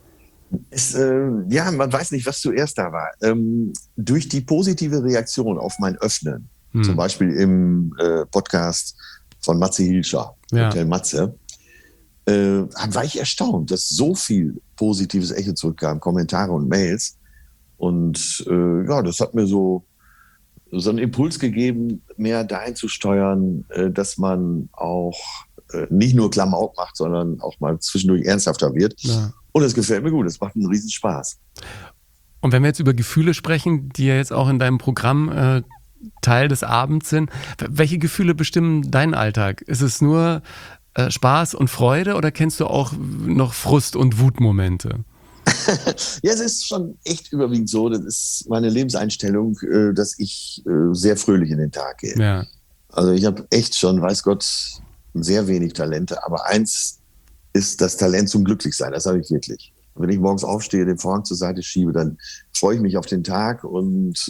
Speaker 3: Ja, man weiß nicht, was zuerst da war. Durch die positive Reaktion auf mein Öffnen, zum Beispiel im Podcast von Matze Hilscher, Hotel Matze, war ich erstaunt, dass so viel positives Echo zurückkam, Kommentare und Mails. Und ja, das hat mir so einen Impuls gegeben, mehr dahin zu steuern, dass man auch nicht nur Klamauk macht, sondern auch mal zwischendurch ernsthafter wird. Ja. Und das gefällt mir gut, das macht einen riesen Spaß.
Speaker 1: Und wenn wir jetzt über Gefühle sprechen, die ja jetzt auch in deinem Programm Teil des Abends sind, welche Gefühle bestimmen deinen Alltag? Ist es nur Spaß und Freude oder kennst du auch noch Frust- und Wutmomente?
Speaker 3: Ja, es ist schon echt überwiegend so, das ist meine Lebenseinstellung, dass ich sehr fröhlich in den Tag gehe. Ja. Also ich habe echt schon, weiß Gott, sehr wenig Talente, aber eins ist das Talent zum Glücklichsein, das habe ich wirklich. Wenn ich morgens aufstehe, den Vorhang zur Seite schiebe, dann freue ich mich auf den Tag und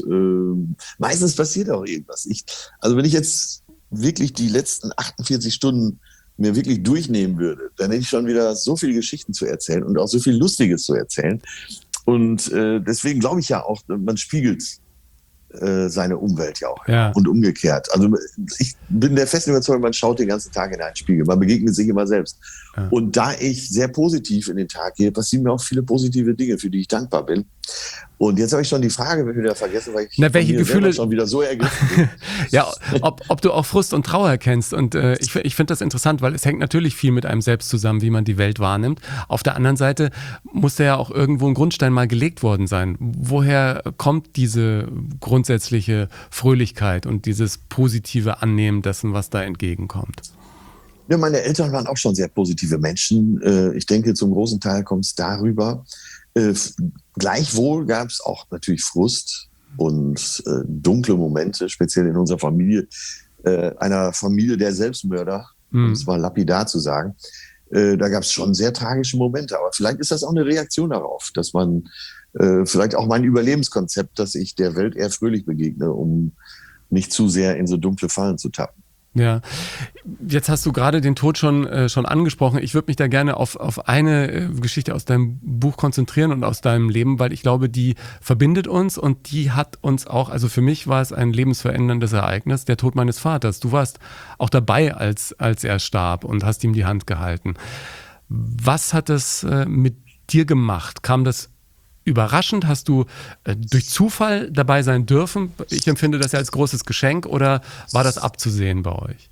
Speaker 3: meistens passiert auch irgendwas. Also wenn ich jetzt wirklich die letzten 48 Stunden mir wirklich durchnehmen würde, dann hätte ich schon wieder so viele Geschichten zu erzählen und auch so viel Lustiges zu erzählen. Und deswegen glaube ich ja auch, man spiegelt seine Umwelt ja auch.
Speaker 1: Ja.
Speaker 3: Und umgekehrt. Also ich bin der festen Überzeugung, man schaut den ganzen Tag in einen Spiegel. Man begegnet sich immer selbst. Ja. Und da ich sehr positiv in den Tag gehe, passieren mir auch viele positive Dinge, für die ich dankbar bin. Und jetzt habe ich schon die Frage wieder vergessen, weil ich
Speaker 1: welche Gefühle
Speaker 3: schon wieder so ergriffen bin.
Speaker 1: Ja, ob du auch Frust und Trauer kennst. Und ich finde das interessant, weil es hängt natürlich viel mit einem selbst zusammen, wie man die Welt wahrnimmt. Auf der anderen Seite muss ja auch irgendwo ein Grundstein mal gelegt worden sein. Woher kommt diese grundsätzliche Fröhlichkeit und dieses positive Annehmen dessen, was da entgegenkommt?
Speaker 3: Ja, meine Eltern waren auch schon sehr positive Menschen. Ich denke, zum großen Teil kommt es darüber. Gleichwohl gab es auch natürlich Frust und dunkle Momente, speziell in unserer Familie, einer Familie der Selbstmörder, um es mal lapidar zu sagen. Da gab es schon sehr tragische Momente, aber vielleicht ist das auch eine Reaktion darauf, dass man vielleicht auch mein Überlebenskonzept, dass ich der Welt eher fröhlich begegne, um nicht zu sehr in so dunkle Fallen zu tappen.
Speaker 1: Ja, jetzt hast du gerade den Tod schon angesprochen. Ich würde mich da gerne auf eine Geschichte aus deinem Buch konzentrieren und aus deinem Leben, weil ich glaube, die verbindet uns und die hat uns auch, also für mich war es ein lebensveränderndes Ereignis, der Tod meines Vaters. Du warst auch dabei, als er starb und hast ihm die Hand gehalten. Was hat es mit dir gemacht? Kam das überraschend? Hast du durch Zufall dabei sein dürfen? Ich empfinde das ja als großes Geschenk, oder war das abzusehen bei euch?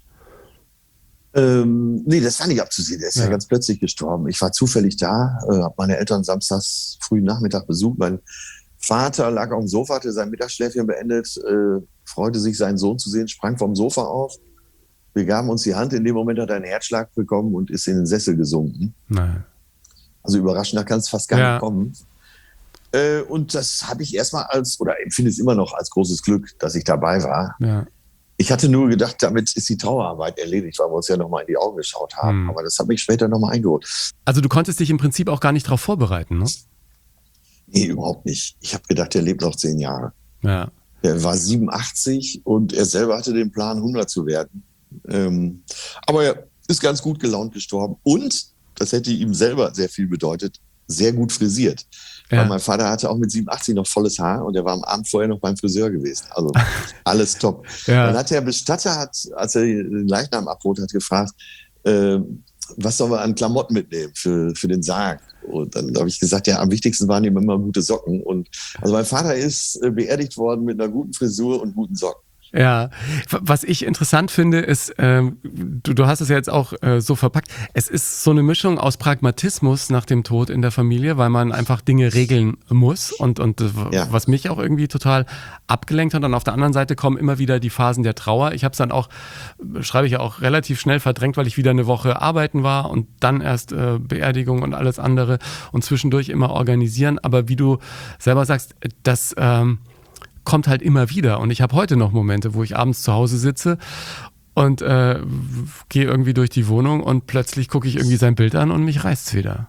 Speaker 3: Nee, das war nicht abzusehen. Der ist ja ganz plötzlich gestorben. Ich war zufällig da, habe meine Eltern samstags frühen Nachmittag besucht. Mein Vater lag auf dem Sofa, hatte sein Mittagsschläfchen beendet, freute sich, seinen Sohn zu sehen, sprang vom Sofa auf. Wir gaben uns die Hand. In dem Moment hat er einen Herzschlag bekommen und ist in den Sessel gesunken.
Speaker 1: Nein.
Speaker 3: Also überraschender kann es fast gar nicht kommen. Und das habe ich erstmal empfinde es immer noch als großes Glück, dass ich dabei war. Ja. Ich hatte nur gedacht, damit ist die Trauerarbeit erledigt, weil wir uns ja nochmal in die Augen geschaut haben. Aber das hat mich später nochmal eingeholt.
Speaker 1: Also du konntest dich im Prinzip auch gar nicht darauf vorbereiten, ne?
Speaker 3: Nee, überhaupt nicht. Ich habe gedacht, der lebt noch 10 Jahre.
Speaker 1: Ja.
Speaker 3: Er war 87 und er selber hatte den Plan, 100 zu werden. Aber er ist ganz gut gelaunt gestorben. Und, das hätte ihm selber sehr viel bedeutet, sehr gut frisiert. Ja. Weil mein Vater hatte auch mit 87 noch volles Haar und er war am Abend vorher noch beim Friseur gewesen. Also alles top. Ja. Dann hat der Bestatter, als er den Leichnam abholt, hat gefragt, was sollen wir an Klamotten mitnehmen für den Sarg? Und dann habe ich gesagt, ja, am wichtigsten waren ihm immer gute Socken. Und also mein Vater ist beerdigt worden mit einer guten Frisur und guten Socken.
Speaker 1: Ja, was ich interessant finde, ist, du hast es ja jetzt auch so verpackt, es ist so eine Mischung aus Pragmatismus nach dem Tod in der Familie, weil man einfach Dinge regeln muss und was mich auch irgendwie total abgelenkt hat. Und auf der anderen Seite kommen immer wieder die Phasen der Trauer. Ich habe es dann auch, schreibe ich ja auch, relativ schnell verdrängt, weil ich wieder eine Woche arbeiten war und dann erst Beerdigung und alles andere und zwischendurch immer organisieren. Aber wie du selber sagst, das kommt halt immer wieder. Und ich habe heute noch Momente, wo ich abends zu Hause sitze und gehe irgendwie durch die Wohnung und plötzlich gucke ich irgendwie sein Bild an und mich reißt's wieder.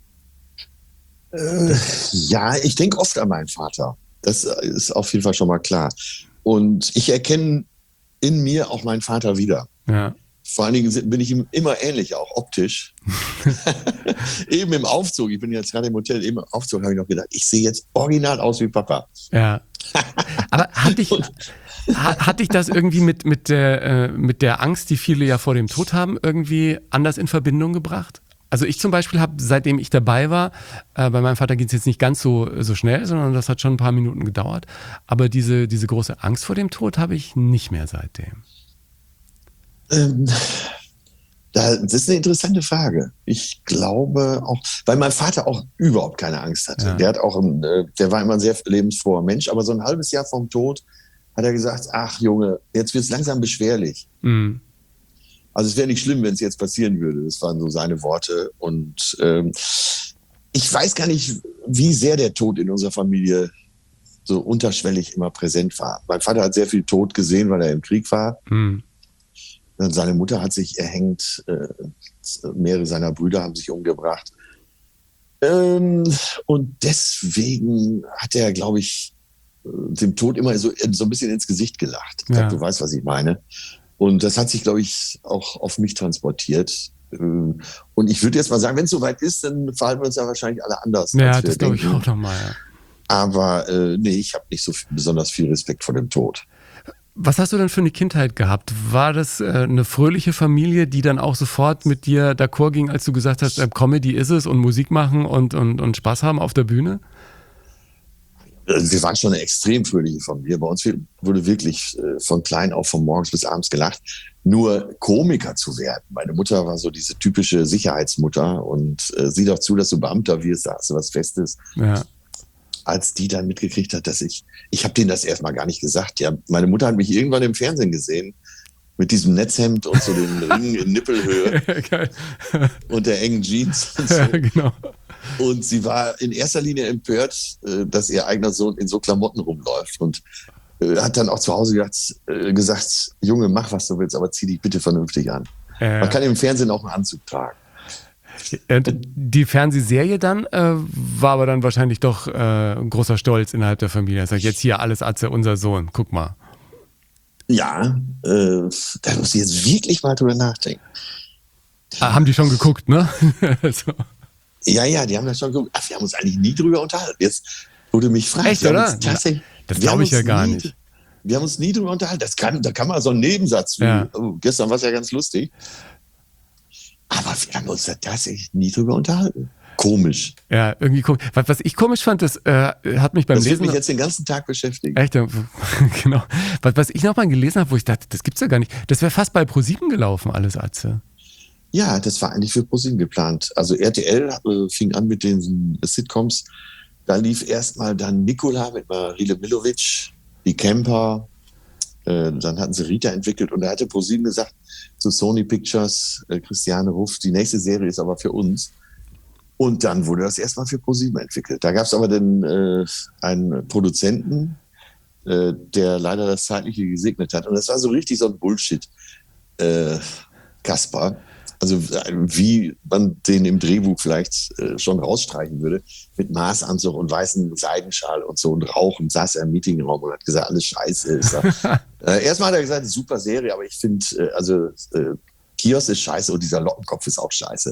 Speaker 3: Ja, ich denke oft an meinen Vater. Das ist auf jeden Fall schon mal klar. Und ich erkenne in mir auch meinen Vater wieder. Ja. Vor allen Dingen bin ich ihm immer ähnlich, auch optisch. Eben im Aufzug, ich bin jetzt gerade im Hotel, eben im Aufzug habe ich noch gedacht, ich sehe jetzt original aus wie Papa.
Speaker 1: Ja. Aber hat dich das irgendwie mit der Angst, die viele ja vor dem Tod haben, irgendwie anders in Verbindung gebracht? Also ich zum Beispiel habe, seitdem ich dabei war, bei meinem Vater geht es jetzt nicht ganz so schnell, sondern das hat schon ein paar Minuten gedauert. Aber diese große Angst vor dem Tod habe ich nicht mehr seitdem.
Speaker 3: Das ist eine interessante Frage. Ich glaube auch, weil mein Vater auch überhaupt keine Angst hatte. Ja. Der war immer ein sehr lebensfroher Mensch, aber so ein halbes Jahr vom Tod hat er gesagt, ach Junge, jetzt wird es langsam beschwerlich. Mhm. Also es wäre nicht schlimm, wenn es jetzt passieren würde. Das waren so seine Worte. Und ich weiß gar nicht, wie sehr der Tod in unserer Familie so unterschwellig immer präsent war. Mein Vater hat sehr viel Tod gesehen, weil er im Krieg war. Mhm. Seine Mutter hat sich erhängt, mehrere seiner Brüder haben sich umgebracht. Und deswegen hat er, glaube ich, dem Tod immer so ein bisschen ins Gesicht gelacht. Ich glaube, du weißt, was ich meine. Und das hat sich, glaube ich, auch auf mich transportiert. Und ich würde jetzt mal sagen, wenn es soweit ist, dann verhalten wir uns ja wahrscheinlich alle anders.
Speaker 1: Ja, das glaube ich auch nochmal. Ja.
Speaker 3: Aber nee, ich habe nicht so besonders viel Respekt vor dem Tod.
Speaker 1: Was hast du denn für eine Kindheit gehabt? War das eine fröhliche Familie, die dann auch sofort mit dir d'accord ging, als du gesagt hast, Comedy ist es und Musik machen und Spaß haben auf der Bühne?
Speaker 3: Wir waren schon eine extrem fröhliche Familie. Bei uns wurde wirklich von klein auf, von morgens bis abends gelacht. Nur Komiker zu werden. Meine Mutter war so diese typische Sicherheitsmutter und sieh doch zu, dass du Beamter wirst, da hast du was Festes. Ja. Als die dann mitgekriegt hat, dass ich habe denen das erstmal gar nicht gesagt. Ja, meine Mutter hat mich irgendwann im Fernsehen gesehen mit diesem Netzhemd und so den Ringen in Nippelhöhe und der engen Jeans und so. Ja, genau. Und sie war in erster Linie empört, dass ihr eigener Sohn in so Klamotten rumläuft und hat dann auch zu Hause gesagt, Junge, mach was du willst, aber zieh dich bitte vernünftig an. Man kann im Fernsehen auch einen Anzug tragen.
Speaker 1: Die Fernsehserie dann war aber dann wahrscheinlich doch ein großer Stolz innerhalb der Familie. Er sagt, jetzt hier alles Atze, unser Sohn, guck mal.
Speaker 3: Ja, da muss ich jetzt wirklich mal drüber nachdenken.
Speaker 1: Haben die schon geguckt, ne? So.
Speaker 3: Ja, die haben das schon geguckt. Ach, wir haben uns eigentlich nie drüber unterhalten. Jetzt wurde mich gefragt.
Speaker 1: Echt, oder? Das glaube ich ja gar nicht.
Speaker 3: Wir haben uns nie drüber unterhalten. Da kann man so einen Nebensatz wie, gestern war es ja ganz lustig. Aber wir haben uns da tatsächlich nie drüber unterhalten. Komisch.
Speaker 1: Ja, irgendwie komisch. Was ich komisch fand, das hat mich beim Lesen...
Speaker 3: Das wird mich jetzt den ganzen Tag beschäftigen.
Speaker 1: Echt? Genau. Was ich noch mal gelesen habe, wo ich dachte, das gibt's ja gar nicht. Das wäre fast bei ProSieben gelaufen, alles, Atze.
Speaker 3: Ja, das war eigentlich für ProSieben geplant. Also RTL fing an mit den Sitcoms. Da lief erstmal dann Nicola mit Marile Milovic, die Camper. Dann hatten sie Rita entwickelt und da hatte ProSieben gesagt zu Sony Pictures, Christiane Ruff, die nächste Serie ist aber für uns. Und dann wurde das erstmal für ProSieben entwickelt. Da gab es aber dann einen Produzenten, der leider das Zeitliche gesegnet hat. Und das war so richtig so ein Bullshit, Kasper. Also wie man den im Drehbuch vielleicht schon rausstreichen würde, mit Maßanzug und weißen Seidenschal und so und Rauchen, saß er im Meetingraum und hat gesagt, alles scheiße ist da. Erstmal hat er gesagt, super Serie, aber ich finde, Kiosk ist scheiße und dieser Lockenkopf ist auch scheiße.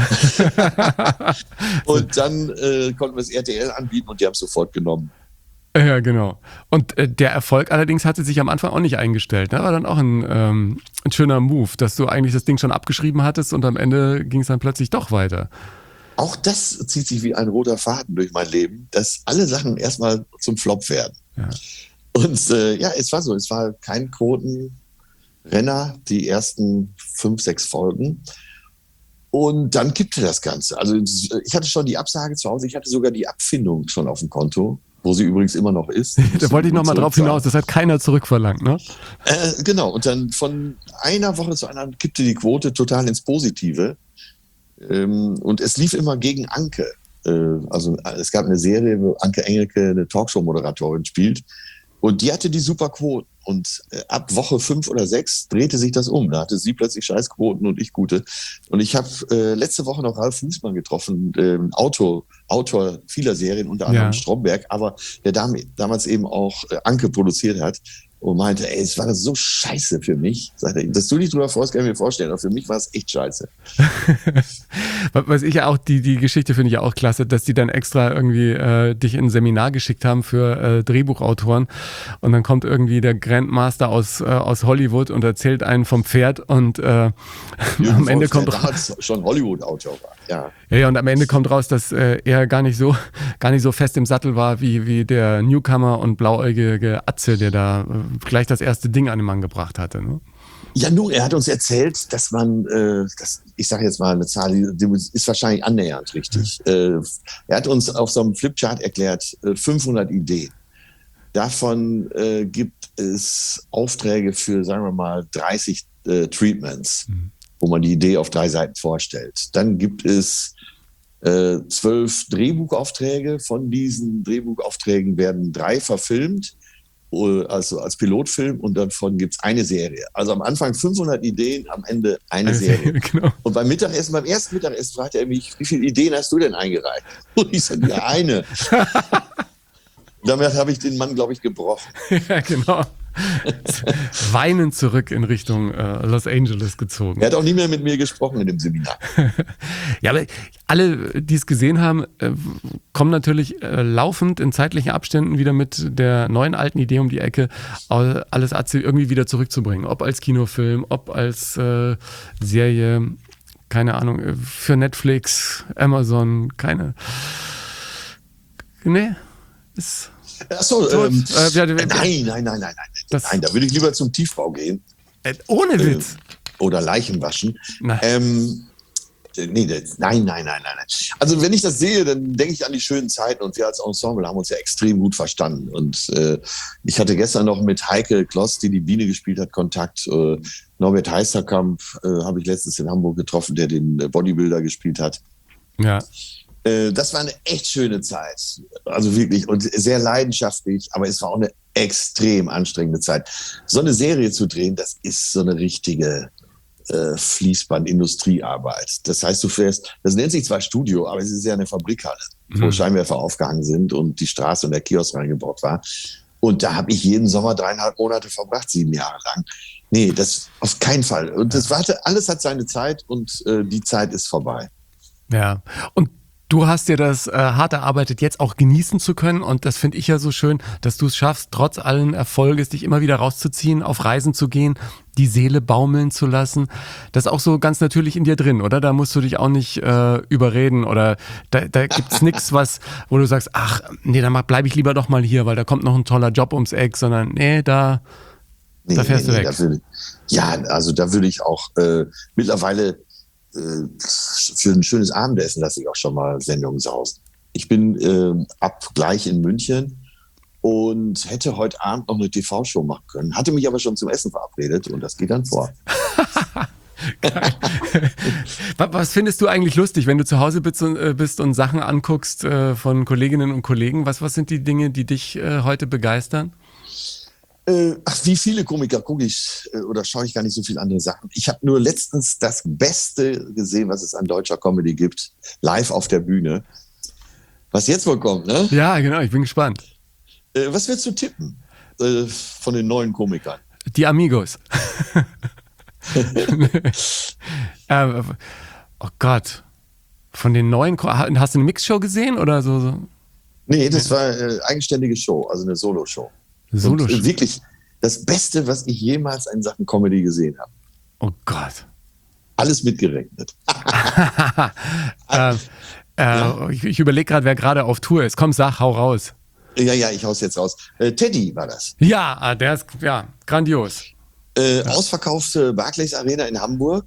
Speaker 3: Und dann konnten wir es RTL anbieten und die haben es sofort genommen.
Speaker 1: Ja, genau. Und der Erfolg allerdings hatte sich am Anfang auch nicht eingestellt. Ne? War dann auch ein schöner Move, dass du eigentlich das Ding schon abgeschrieben hattest und am Ende ging es dann plötzlich doch weiter.
Speaker 3: Auch das zieht sich wie ein roter Faden durch mein Leben, dass alle Sachen erstmal zum Flop werden. Ja. Und es war so, es war kein Quotenrenner, die ersten 5, 6 Folgen. Und dann kippte das Ganze. Also ich hatte schon die Absage zu Hause, ich hatte sogar die Abfindung schon auf dem Konto, wo sie übrigens immer noch ist.
Speaker 1: Da wollte ich nochmal drauf hinaus, das hat keiner zurückverlangt, ne?
Speaker 3: Genau, und dann von einer Woche zu einer kippte die Quote total ins Positive. Und es lief immer gegen Anke. Also es gab eine Serie, wo Anke Engelke eine Talkshow-Moderatorin spielt. Und die hatte die super Quoten. Und ab Woche 5 oder 6 drehte sich das um. Da hatte sie plötzlich Scheißquoten und ich gute. Und ich habe letzte Woche noch Ralf Fußmann getroffen, Autor vieler Serien, unter anderem Stromberg, aber der damals eben auch Anke produziert hat. Und meinte, es war das so scheiße für mich. Sagte, dass du dich drüber freust, kann ich mir vorstellen. Aber für mich war es echt scheiße.
Speaker 1: Was ich ja auch, die Geschichte finde ich ja auch klasse, dass die dann extra irgendwie dich in ein Seminar geschickt haben für Drehbuchautoren. Und dann kommt irgendwie der Grandmaster aus Hollywood und erzählt einen vom Pferd und am Ende kommt raus,
Speaker 3: schon Hollywood-Autor war.
Speaker 1: Ja, und am Ende kommt raus, dass er gar nicht so fest im Sattel war wie der Newcomer und blauäugige Atze, der da gleich das erste Ding an den Mann gebracht hatte. Ne?
Speaker 3: Ja, nun, er hat uns erzählt, dass man, ich sage jetzt mal eine Zahl, die ist wahrscheinlich annähernd richtig. Er hat uns auf so einem Flipchart erklärt, 500 Ideen. Davon gibt es Aufträge für, sagen wir mal, 30 Treatments, wo man die Idee auf 3 Seiten vorstellt. Dann gibt es 12 Drehbuchaufträge. Von diesen Drehbuchaufträgen werden 3 verfilmt, also als Pilotfilm, und davon gibt es eine Serie. Also am Anfang 500 Ideen, am Ende eine Serie. Genau. Und beim ersten Mittagessen fragte er mich, wie viele Ideen hast du denn eingereicht? Und ich sagte, ja, eine. Damit habe ich den Mann, glaube ich, gebrochen.
Speaker 1: Ja, genau. weinend zurück in Richtung Los Angeles gezogen.
Speaker 3: Er hat auch nie mehr mit mir gesprochen in dem Seminar.
Speaker 1: Ja, aber alle, die es gesehen haben, kommen natürlich laufend in zeitlichen Abständen wieder mit der neuen alten Idee um die Ecke, alles Atze irgendwie wieder zurückzubringen. Ob als Kinofilm, ob als Serie, keine Ahnung, für Netflix, Amazon, keine. Nee, ist.
Speaker 3: Achso, nein, da würde ich lieber zum Tiefbau gehen.
Speaker 1: Ohne Witz.
Speaker 3: Oder Leichen waschen.
Speaker 1: Nein.
Speaker 3: Nein. Also wenn ich das sehe, dann denke ich an die schönen Zeiten und wir als Ensemble haben uns ja extrem gut verstanden. Und ich hatte gestern noch mit Heike Kloss, die Biene gespielt hat, Kontakt. Norbert Heisterkamp habe ich letztens in Hamburg getroffen, der den Bodybuilder gespielt hat.
Speaker 1: Ja.
Speaker 3: Das war eine echt schöne Zeit. Also wirklich und sehr leidenschaftlich, aber es war auch eine extrem anstrengende Zeit. So eine Serie zu drehen, das ist so eine richtige Fließband-Industriearbeit. Das heißt, das nennt sich zwar Studio, aber es ist ja eine Fabrikhalle, wo Scheinwerfer aufgehangen sind und die Straße und der Kiosk reingebaut war. Und da habe ich jeden Sommer 3,5 Monate verbracht, 7 Jahre lang. Nee, das auf keinen Fall. Und alles hat seine Zeit und die Zeit ist vorbei.
Speaker 1: Ja, und du hast dir das hart erarbeitet, jetzt auch genießen zu können und das finde ich ja so schön, dass du es schaffst, trotz allen Erfolges, dich immer wieder rauszuziehen, auf Reisen zu gehen, die Seele baumeln zu lassen. Das ist auch so ganz natürlich in dir drin, oder? Da musst du dich auch nicht überreden oder da gibt's nichts, wo du sagst, ach, nee, dann bleibe ich lieber doch mal hier, weil da kommt noch ein toller Job ums Eck, sondern nee, da fährst du weg.
Speaker 3: Da würde ich auch mittlerweile für ein schönes Abendessen lasse ich auch schon mal Sendungen sausen. Ich bin gleich in München und hätte heute Abend noch eine TV-Show machen können, hatte mich aber schon zum Essen verabredet und das geht dann vor.
Speaker 1: Was findest du eigentlich lustig, wenn du zu Hause bist und Sachen anguckst von Kolleginnen und Kollegen? Was sind die Dinge, die dich heute begeistern?
Speaker 3: Wie viele Komiker gucke ich oder schaue ich gar nicht so viele andere Sachen. Ich habe nur letztens das Beste gesehen, was es an deutscher Comedy gibt, live auf der Bühne. Was jetzt wohl kommt, ne?
Speaker 1: Ja, genau, ich bin gespannt.
Speaker 3: Was willst du tippen von den neuen Komikern?
Speaker 1: Die Amigos. Oh Gott. Von den neuen, hast du eine Mixshow gesehen oder so?
Speaker 3: Nee, das war eine eigenständige Show, also eine Solo-Show. Und wirklich das Beste, was ich jemals in Sachen Comedy gesehen habe.
Speaker 1: Oh Gott.
Speaker 3: Alles mitgerechnet.
Speaker 1: Ich überlege gerade, wer gerade auf Tour ist. Komm, hau raus.
Speaker 3: Ja, ich hau's jetzt raus. Teddy war das.
Speaker 1: Ja, der ist grandios.
Speaker 3: Ausverkaufte Barclays Arena in Hamburg.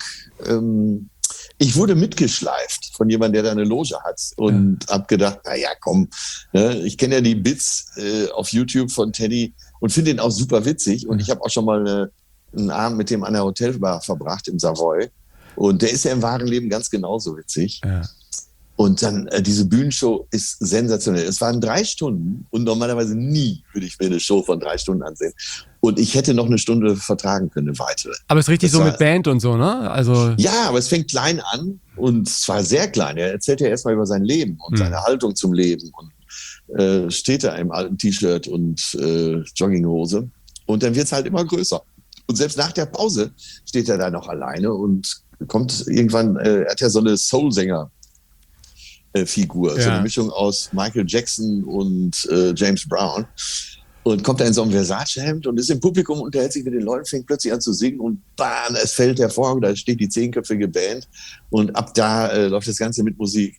Speaker 3: Ich wurde mitgeschleift von jemandem, der da eine Loge hat und hab gedacht, naja, komm, ich kenne ja die Bits auf YouTube von Teddy und finde ihn auch super witzig und ich habe auch schon mal einen Abend mit dem an der Hotelbar verbracht im Savoy und der ist ja im wahren Leben ganz genauso witzig. Ja. Und dann diese Bühnenshow ist sensationell. Es waren 3 Stunden und normalerweise nie würde ich mir eine Show von 3 Stunden ansehen. Und ich hätte noch eine Stunde vertragen können, eine weitere.
Speaker 1: Aber es ist richtig so mit Band und so, ne? Also
Speaker 3: ja, aber es fängt klein an und zwar sehr klein. Er erzählt ja erstmal über sein Leben und seine Haltung zum Leben und steht da im alten T-Shirt und Jogginghose. Und dann wird es halt immer größer. Und selbst nach der Pause steht er da noch alleine und kommt irgendwann, er hat ja so eine Soul-Sänger Figur, so eine Mischung aus Michael Jackson und James Brown und kommt da in so einem Versace-Hemd und ist im Publikum, unterhält sich mit den Leuten, fängt plötzlich an zu singen und bam, es fällt der Vorhang, da steht die 10-köpfige Band und ab da läuft das Ganze mit Musik.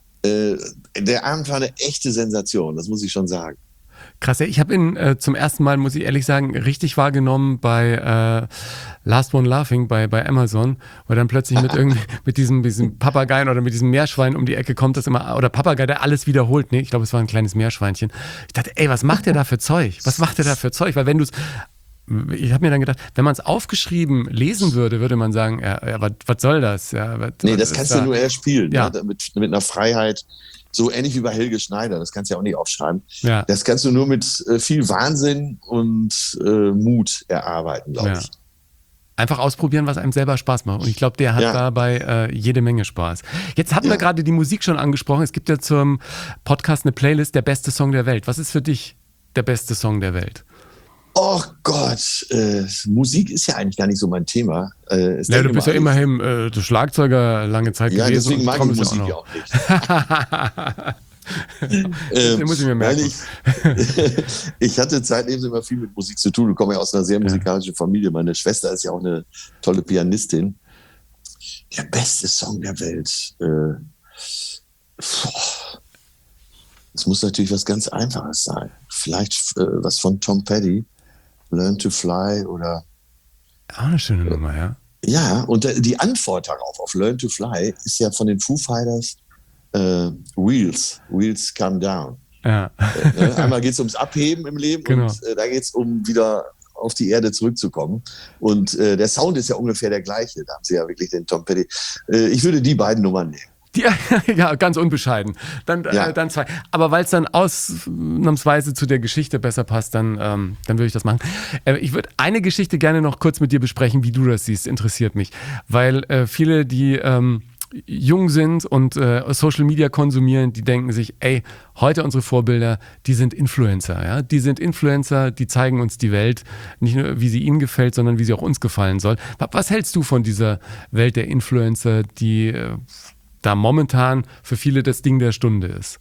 Speaker 3: Der Abend war eine echte Sensation, das muss ich schon sagen.
Speaker 1: Krass, ich habe ihn zum ersten Mal, muss ich ehrlich sagen, richtig wahrgenommen bei Last One Laughing bei Amazon, wo dann plötzlich mit diesem Papageien oder mit diesem Meerschwein um die Ecke kommt, das immer, oder Papagei, der alles wiederholt. Nee, ich glaube, es war ein kleines Meerschweinchen. Ich dachte, ey, was macht der da für Zeug? Weil wenn ich habe mir dann gedacht, wenn man es aufgeschrieben lesen würde man sagen, was soll das?
Speaker 3: Das kannst du nur eher spielen, mit einer Freiheit. So ähnlich wie bei Helge Schneider, das kannst du ja auch nicht aufschreiben. Ja. Das kannst du nur mit viel Wahnsinn und Mut erarbeiten, glaube ich.
Speaker 1: Einfach ausprobieren, was einem selber Spaß macht. Und ich glaube, der hat dabei jede Menge Spaß. Jetzt hatten wir gerade die Musik schon angesprochen. Es gibt ja zum Podcast eine Playlist, der beste Song der Welt. Was ist für dich der beste Song der Welt?
Speaker 3: Oh Gott, Musik ist ja eigentlich gar nicht so mein Thema.
Speaker 1: Ja, du bist ja immerhin Schlagzeuger lange Zeit gewesen.
Speaker 3: Ja, deswegen mag ich Musik ja auch nicht.
Speaker 1: Den muss ich mir merken.
Speaker 3: Ich hatte zeitlebens immer viel mit Musik zu tun. Ich komme ja aus einer sehr musikalischen Familie. Meine Schwester ist ja auch eine tolle Pianistin. Der beste Song der Welt. Es muss natürlich was ganz Einfaches sein. Vielleicht was von Tom Petty. Learn to Fly oder...
Speaker 1: Auch eine schöne Nummer, ja.
Speaker 3: Ja, und die Antwort darauf, auf Learn to Fly, ist ja von den Foo Fighters Wheels Come Down.
Speaker 1: Ja.
Speaker 3: Einmal geht es ums Abheben im Leben
Speaker 1: genau.
Speaker 3: Und da geht es um wieder auf die Erde zurückzukommen. Und der Sound ist ja ungefähr der gleiche. Da haben sie ja wirklich den Tom Petty. Ich würde die beiden Nummern nehmen.
Speaker 1: Ja, ganz unbescheiden. Dann zwei. Aber weil es dann ausnahmsweise zu der Geschichte besser passt, dann würde ich das machen. Ich würde eine Geschichte gerne noch kurz mit dir besprechen, wie du das siehst. Interessiert mich. Weil viele, die jung sind und Social Media konsumieren, die denken sich, ey, heute unsere Vorbilder, die sind Influencer. Ja? Die sind Influencer, die zeigen uns die Welt, nicht nur wie sie ihnen gefällt, sondern wie sie auch uns gefallen soll. Was hältst du von dieser Welt der Influencer, die da momentan für viele das Ding der Stunde ist?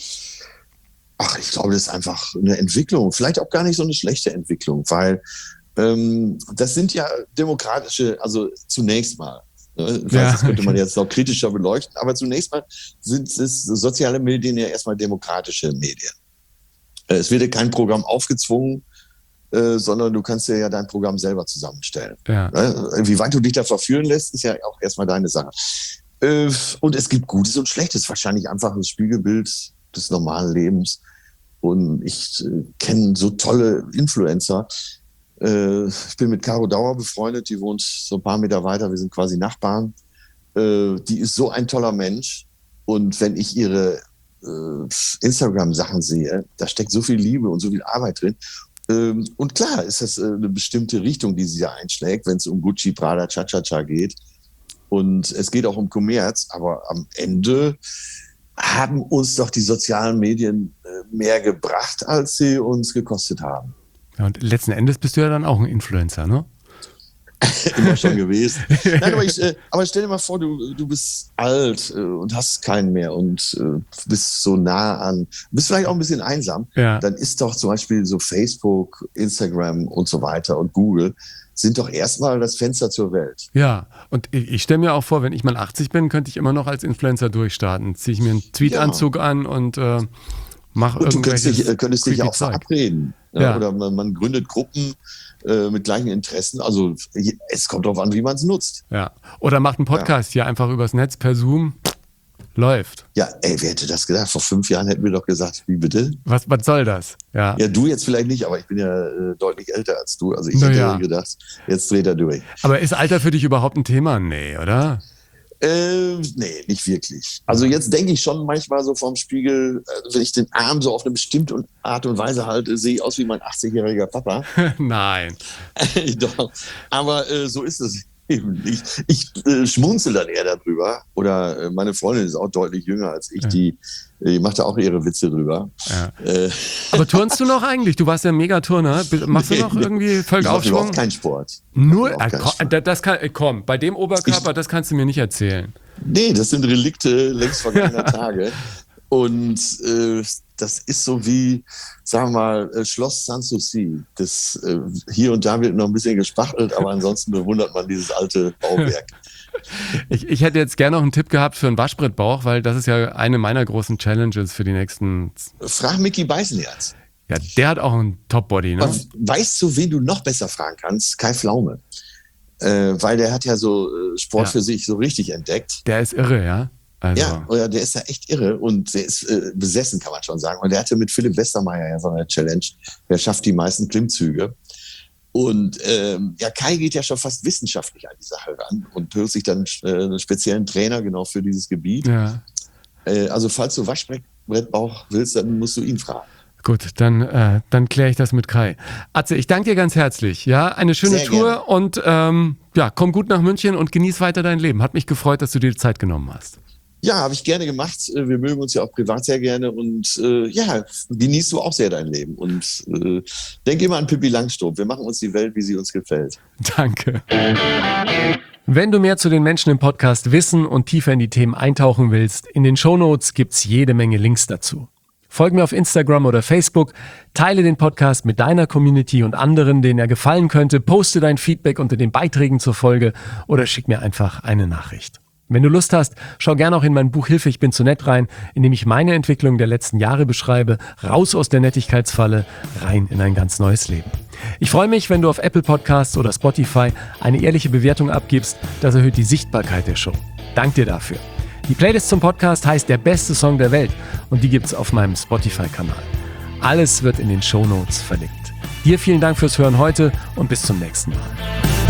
Speaker 3: Ach, ich glaube, das ist einfach eine Entwicklung. Vielleicht auch gar nicht so eine schlechte Entwicklung, weil das sind ja demokratische, also zunächst mal. Das könnte man jetzt noch kritischer beleuchten, aber zunächst mal sind es soziale Medien ja erstmal demokratische Medien. Es wird dir kein Programm aufgezwungen, sondern du kannst dir ja dein Programm selber zusammenstellen.
Speaker 1: Ja.
Speaker 3: Wie weit du dich da verführen lässt, ist ja auch erstmal deine Sache. Und es gibt Gutes und Schlechtes, wahrscheinlich einfach ein Spiegelbild des normalen Lebens. Und ich kenne so tolle Influencer. Ich bin mit Caro Dauer befreundet, die wohnt so ein paar Meter weiter, wir sind quasi Nachbarn. Die ist so ein toller Mensch. Und wenn ich ihre Instagram-Sachen sehe, da steckt so viel Liebe und so viel Arbeit drin. Und klar ist das eine bestimmte Richtung, die sie da einschlägt, wenn es um Gucci, Prada, Cha-Cha-Cha geht. Und es geht auch um Kommerz, aber am Ende haben uns doch die sozialen Medien mehr gebracht, als sie uns gekostet haben.
Speaker 1: Ja, und letzten Endes bist du ja dann auch ein Influencer, ne?
Speaker 3: Immer schon gewesen. Nein, aber stell dir mal vor, du bist alt und hast keinen mehr und bist so nah an, bist vielleicht auch ein bisschen einsam.
Speaker 1: Ja.
Speaker 3: Dann ist doch zum Beispiel so Facebook, Instagram und so weiter und Google sind doch erstmal das Fenster zur Welt.
Speaker 1: Ja, und ich stelle mir auch vor, wenn ich mal 80 bin, könnte ich immer noch als Influencer durchstarten. Ziehe ich mir einen Tweetanzug an und mache irgendwelches.
Speaker 3: Du könntest dich ja auch
Speaker 1: Zeug
Speaker 3: verabreden. Ja? Oder man gründet Gruppen mit gleichen Interessen. Also es kommt darauf an, wie man es nutzt.
Speaker 1: Ja. Oder macht einen Podcast hier einfach übers Netz per Zoom. Läuft.
Speaker 3: Ja, ey, wer hätte das gedacht? Vor 5 Jahren hätten wir doch gesagt, wie bitte?
Speaker 1: Was soll das? Ja,
Speaker 3: du jetzt vielleicht nicht, aber ich bin ja deutlich älter als du. Also ich hätte gedacht, jetzt dreht er durch.
Speaker 1: Aber ist Alter für dich überhaupt ein Thema? Nee, oder?
Speaker 3: Nee, nicht wirklich. Also jetzt denke ich schon manchmal so vorm Spiegel, wenn ich den Arm so auf eine bestimmte Art und Weise halte, sehe ich aus wie mein 80-jähriger Papa.
Speaker 1: Nein.
Speaker 3: Doch. Aber so ist es eben nicht. Ich schmunzel dann eher darüber. Oder meine Freundin ist auch deutlich jünger als ich. Die macht da auch ihre Witze drüber. Ja.
Speaker 1: Aber turnst du noch eigentlich? Du warst ja Megaturner. Machst du noch irgendwie Völkaufschwung? Ich mache
Speaker 3: überhaupt keinen Sport.
Speaker 1: Nur? Komm, bei dem Oberkörper, das kannst du mir nicht erzählen.
Speaker 3: Nee, das sind Relikte längst vergangener Tage. Und das ist so wie, sagen wir mal, Schloss Sanssouci. Das hier und da wird noch ein bisschen gespachtelt, aber ansonsten bewundert man dieses alte Bauwerk.
Speaker 1: Ich hätte jetzt gerne noch einen Tipp gehabt für einen Waschbrettbauch, weil das ist ja eine meiner großen Challenges für die nächsten...
Speaker 3: Frag Micky Beisenherz.
Speaker 1: Ja, der hat auch einen Top-Body, ne?
Speaker 3: Weißt du, wen du noch besser fragen kannst? Kai Pflaume. Weil der hat ja so Sport für sich so richtig entdeckt.
Speaker 1: Der ist irre, ja? Also.
Speaker 3: Ja, der ist ja echt irre und der ist besessen, kann man schon sagen. Und der hatte mit Philipp Westermeier ja so eine Challenge. Wer schafft die meisten Klimmzüge? Und Kai geht ja schon fast wissenschaftlich an die Sache ran und hört sich dann einen speziellen Trainer genau für dieses Gebiet. Ja. Also falls du Waschbrettbauch willst, dann musst du ihn fragen.
Speaker 1: Gut, dann kläre ich das mit Kai. Atze, ich danke dir ganz herzlich. Ja, eine schöne
Speaker 3: Sehr
Speaker 1: Tour gerne. Und komm gut nach München und genieß weiter dein Leben. Hat mich gefreut, dass du dir die Zeit genommen hast.
Speaker 3: Ja, habe ich gerne gemacht. Wir mögen uns ja auch privat sehr gerne und genießt du auch sehr dein Leben. Und denk immer an Pippi Langstrumpf. Wir machen uns die Welt, wie sie uns gefällt.
Speaker 1: Danke. Wenn du mehr zu den Menschen im Podcast wissen und tiefer in die Themen eintauchen willst, in den Shownotes gibt's jede Menge Links dazu. Folg mir auf Instagram oder Facebook, teile den Podcast mit deiner Community und anderen, denen er gefallen könnte, poste dein Feedback unter den Beiträgen zur Folge oder schick mir einfach eine Nachricht. Wenn du Lust hast, schau gerne auch in mein Buch Hilfe, ich bin zu nett rein, in dem ich meine Entwicklung der letzten Jahre beschreibe, raus aus der Nettigkeitsfalle, rein in ein ganz neues Leben. Ich freue mich, wenn du auf Apple Podcasts oder Spotify eine ehrliche Bewertung abgibst, das erhöht die Sichtbarkeit der Show. Dank dir dafür. Die Playlist zum Podcast heißt Der beste Song der Welt und die gibt's auf meinem Spotify-Kanal. Alles wird in den Shownotes verlinkt. Dir vielen Dank fürs Hören heute und bis zum nächsten Mal.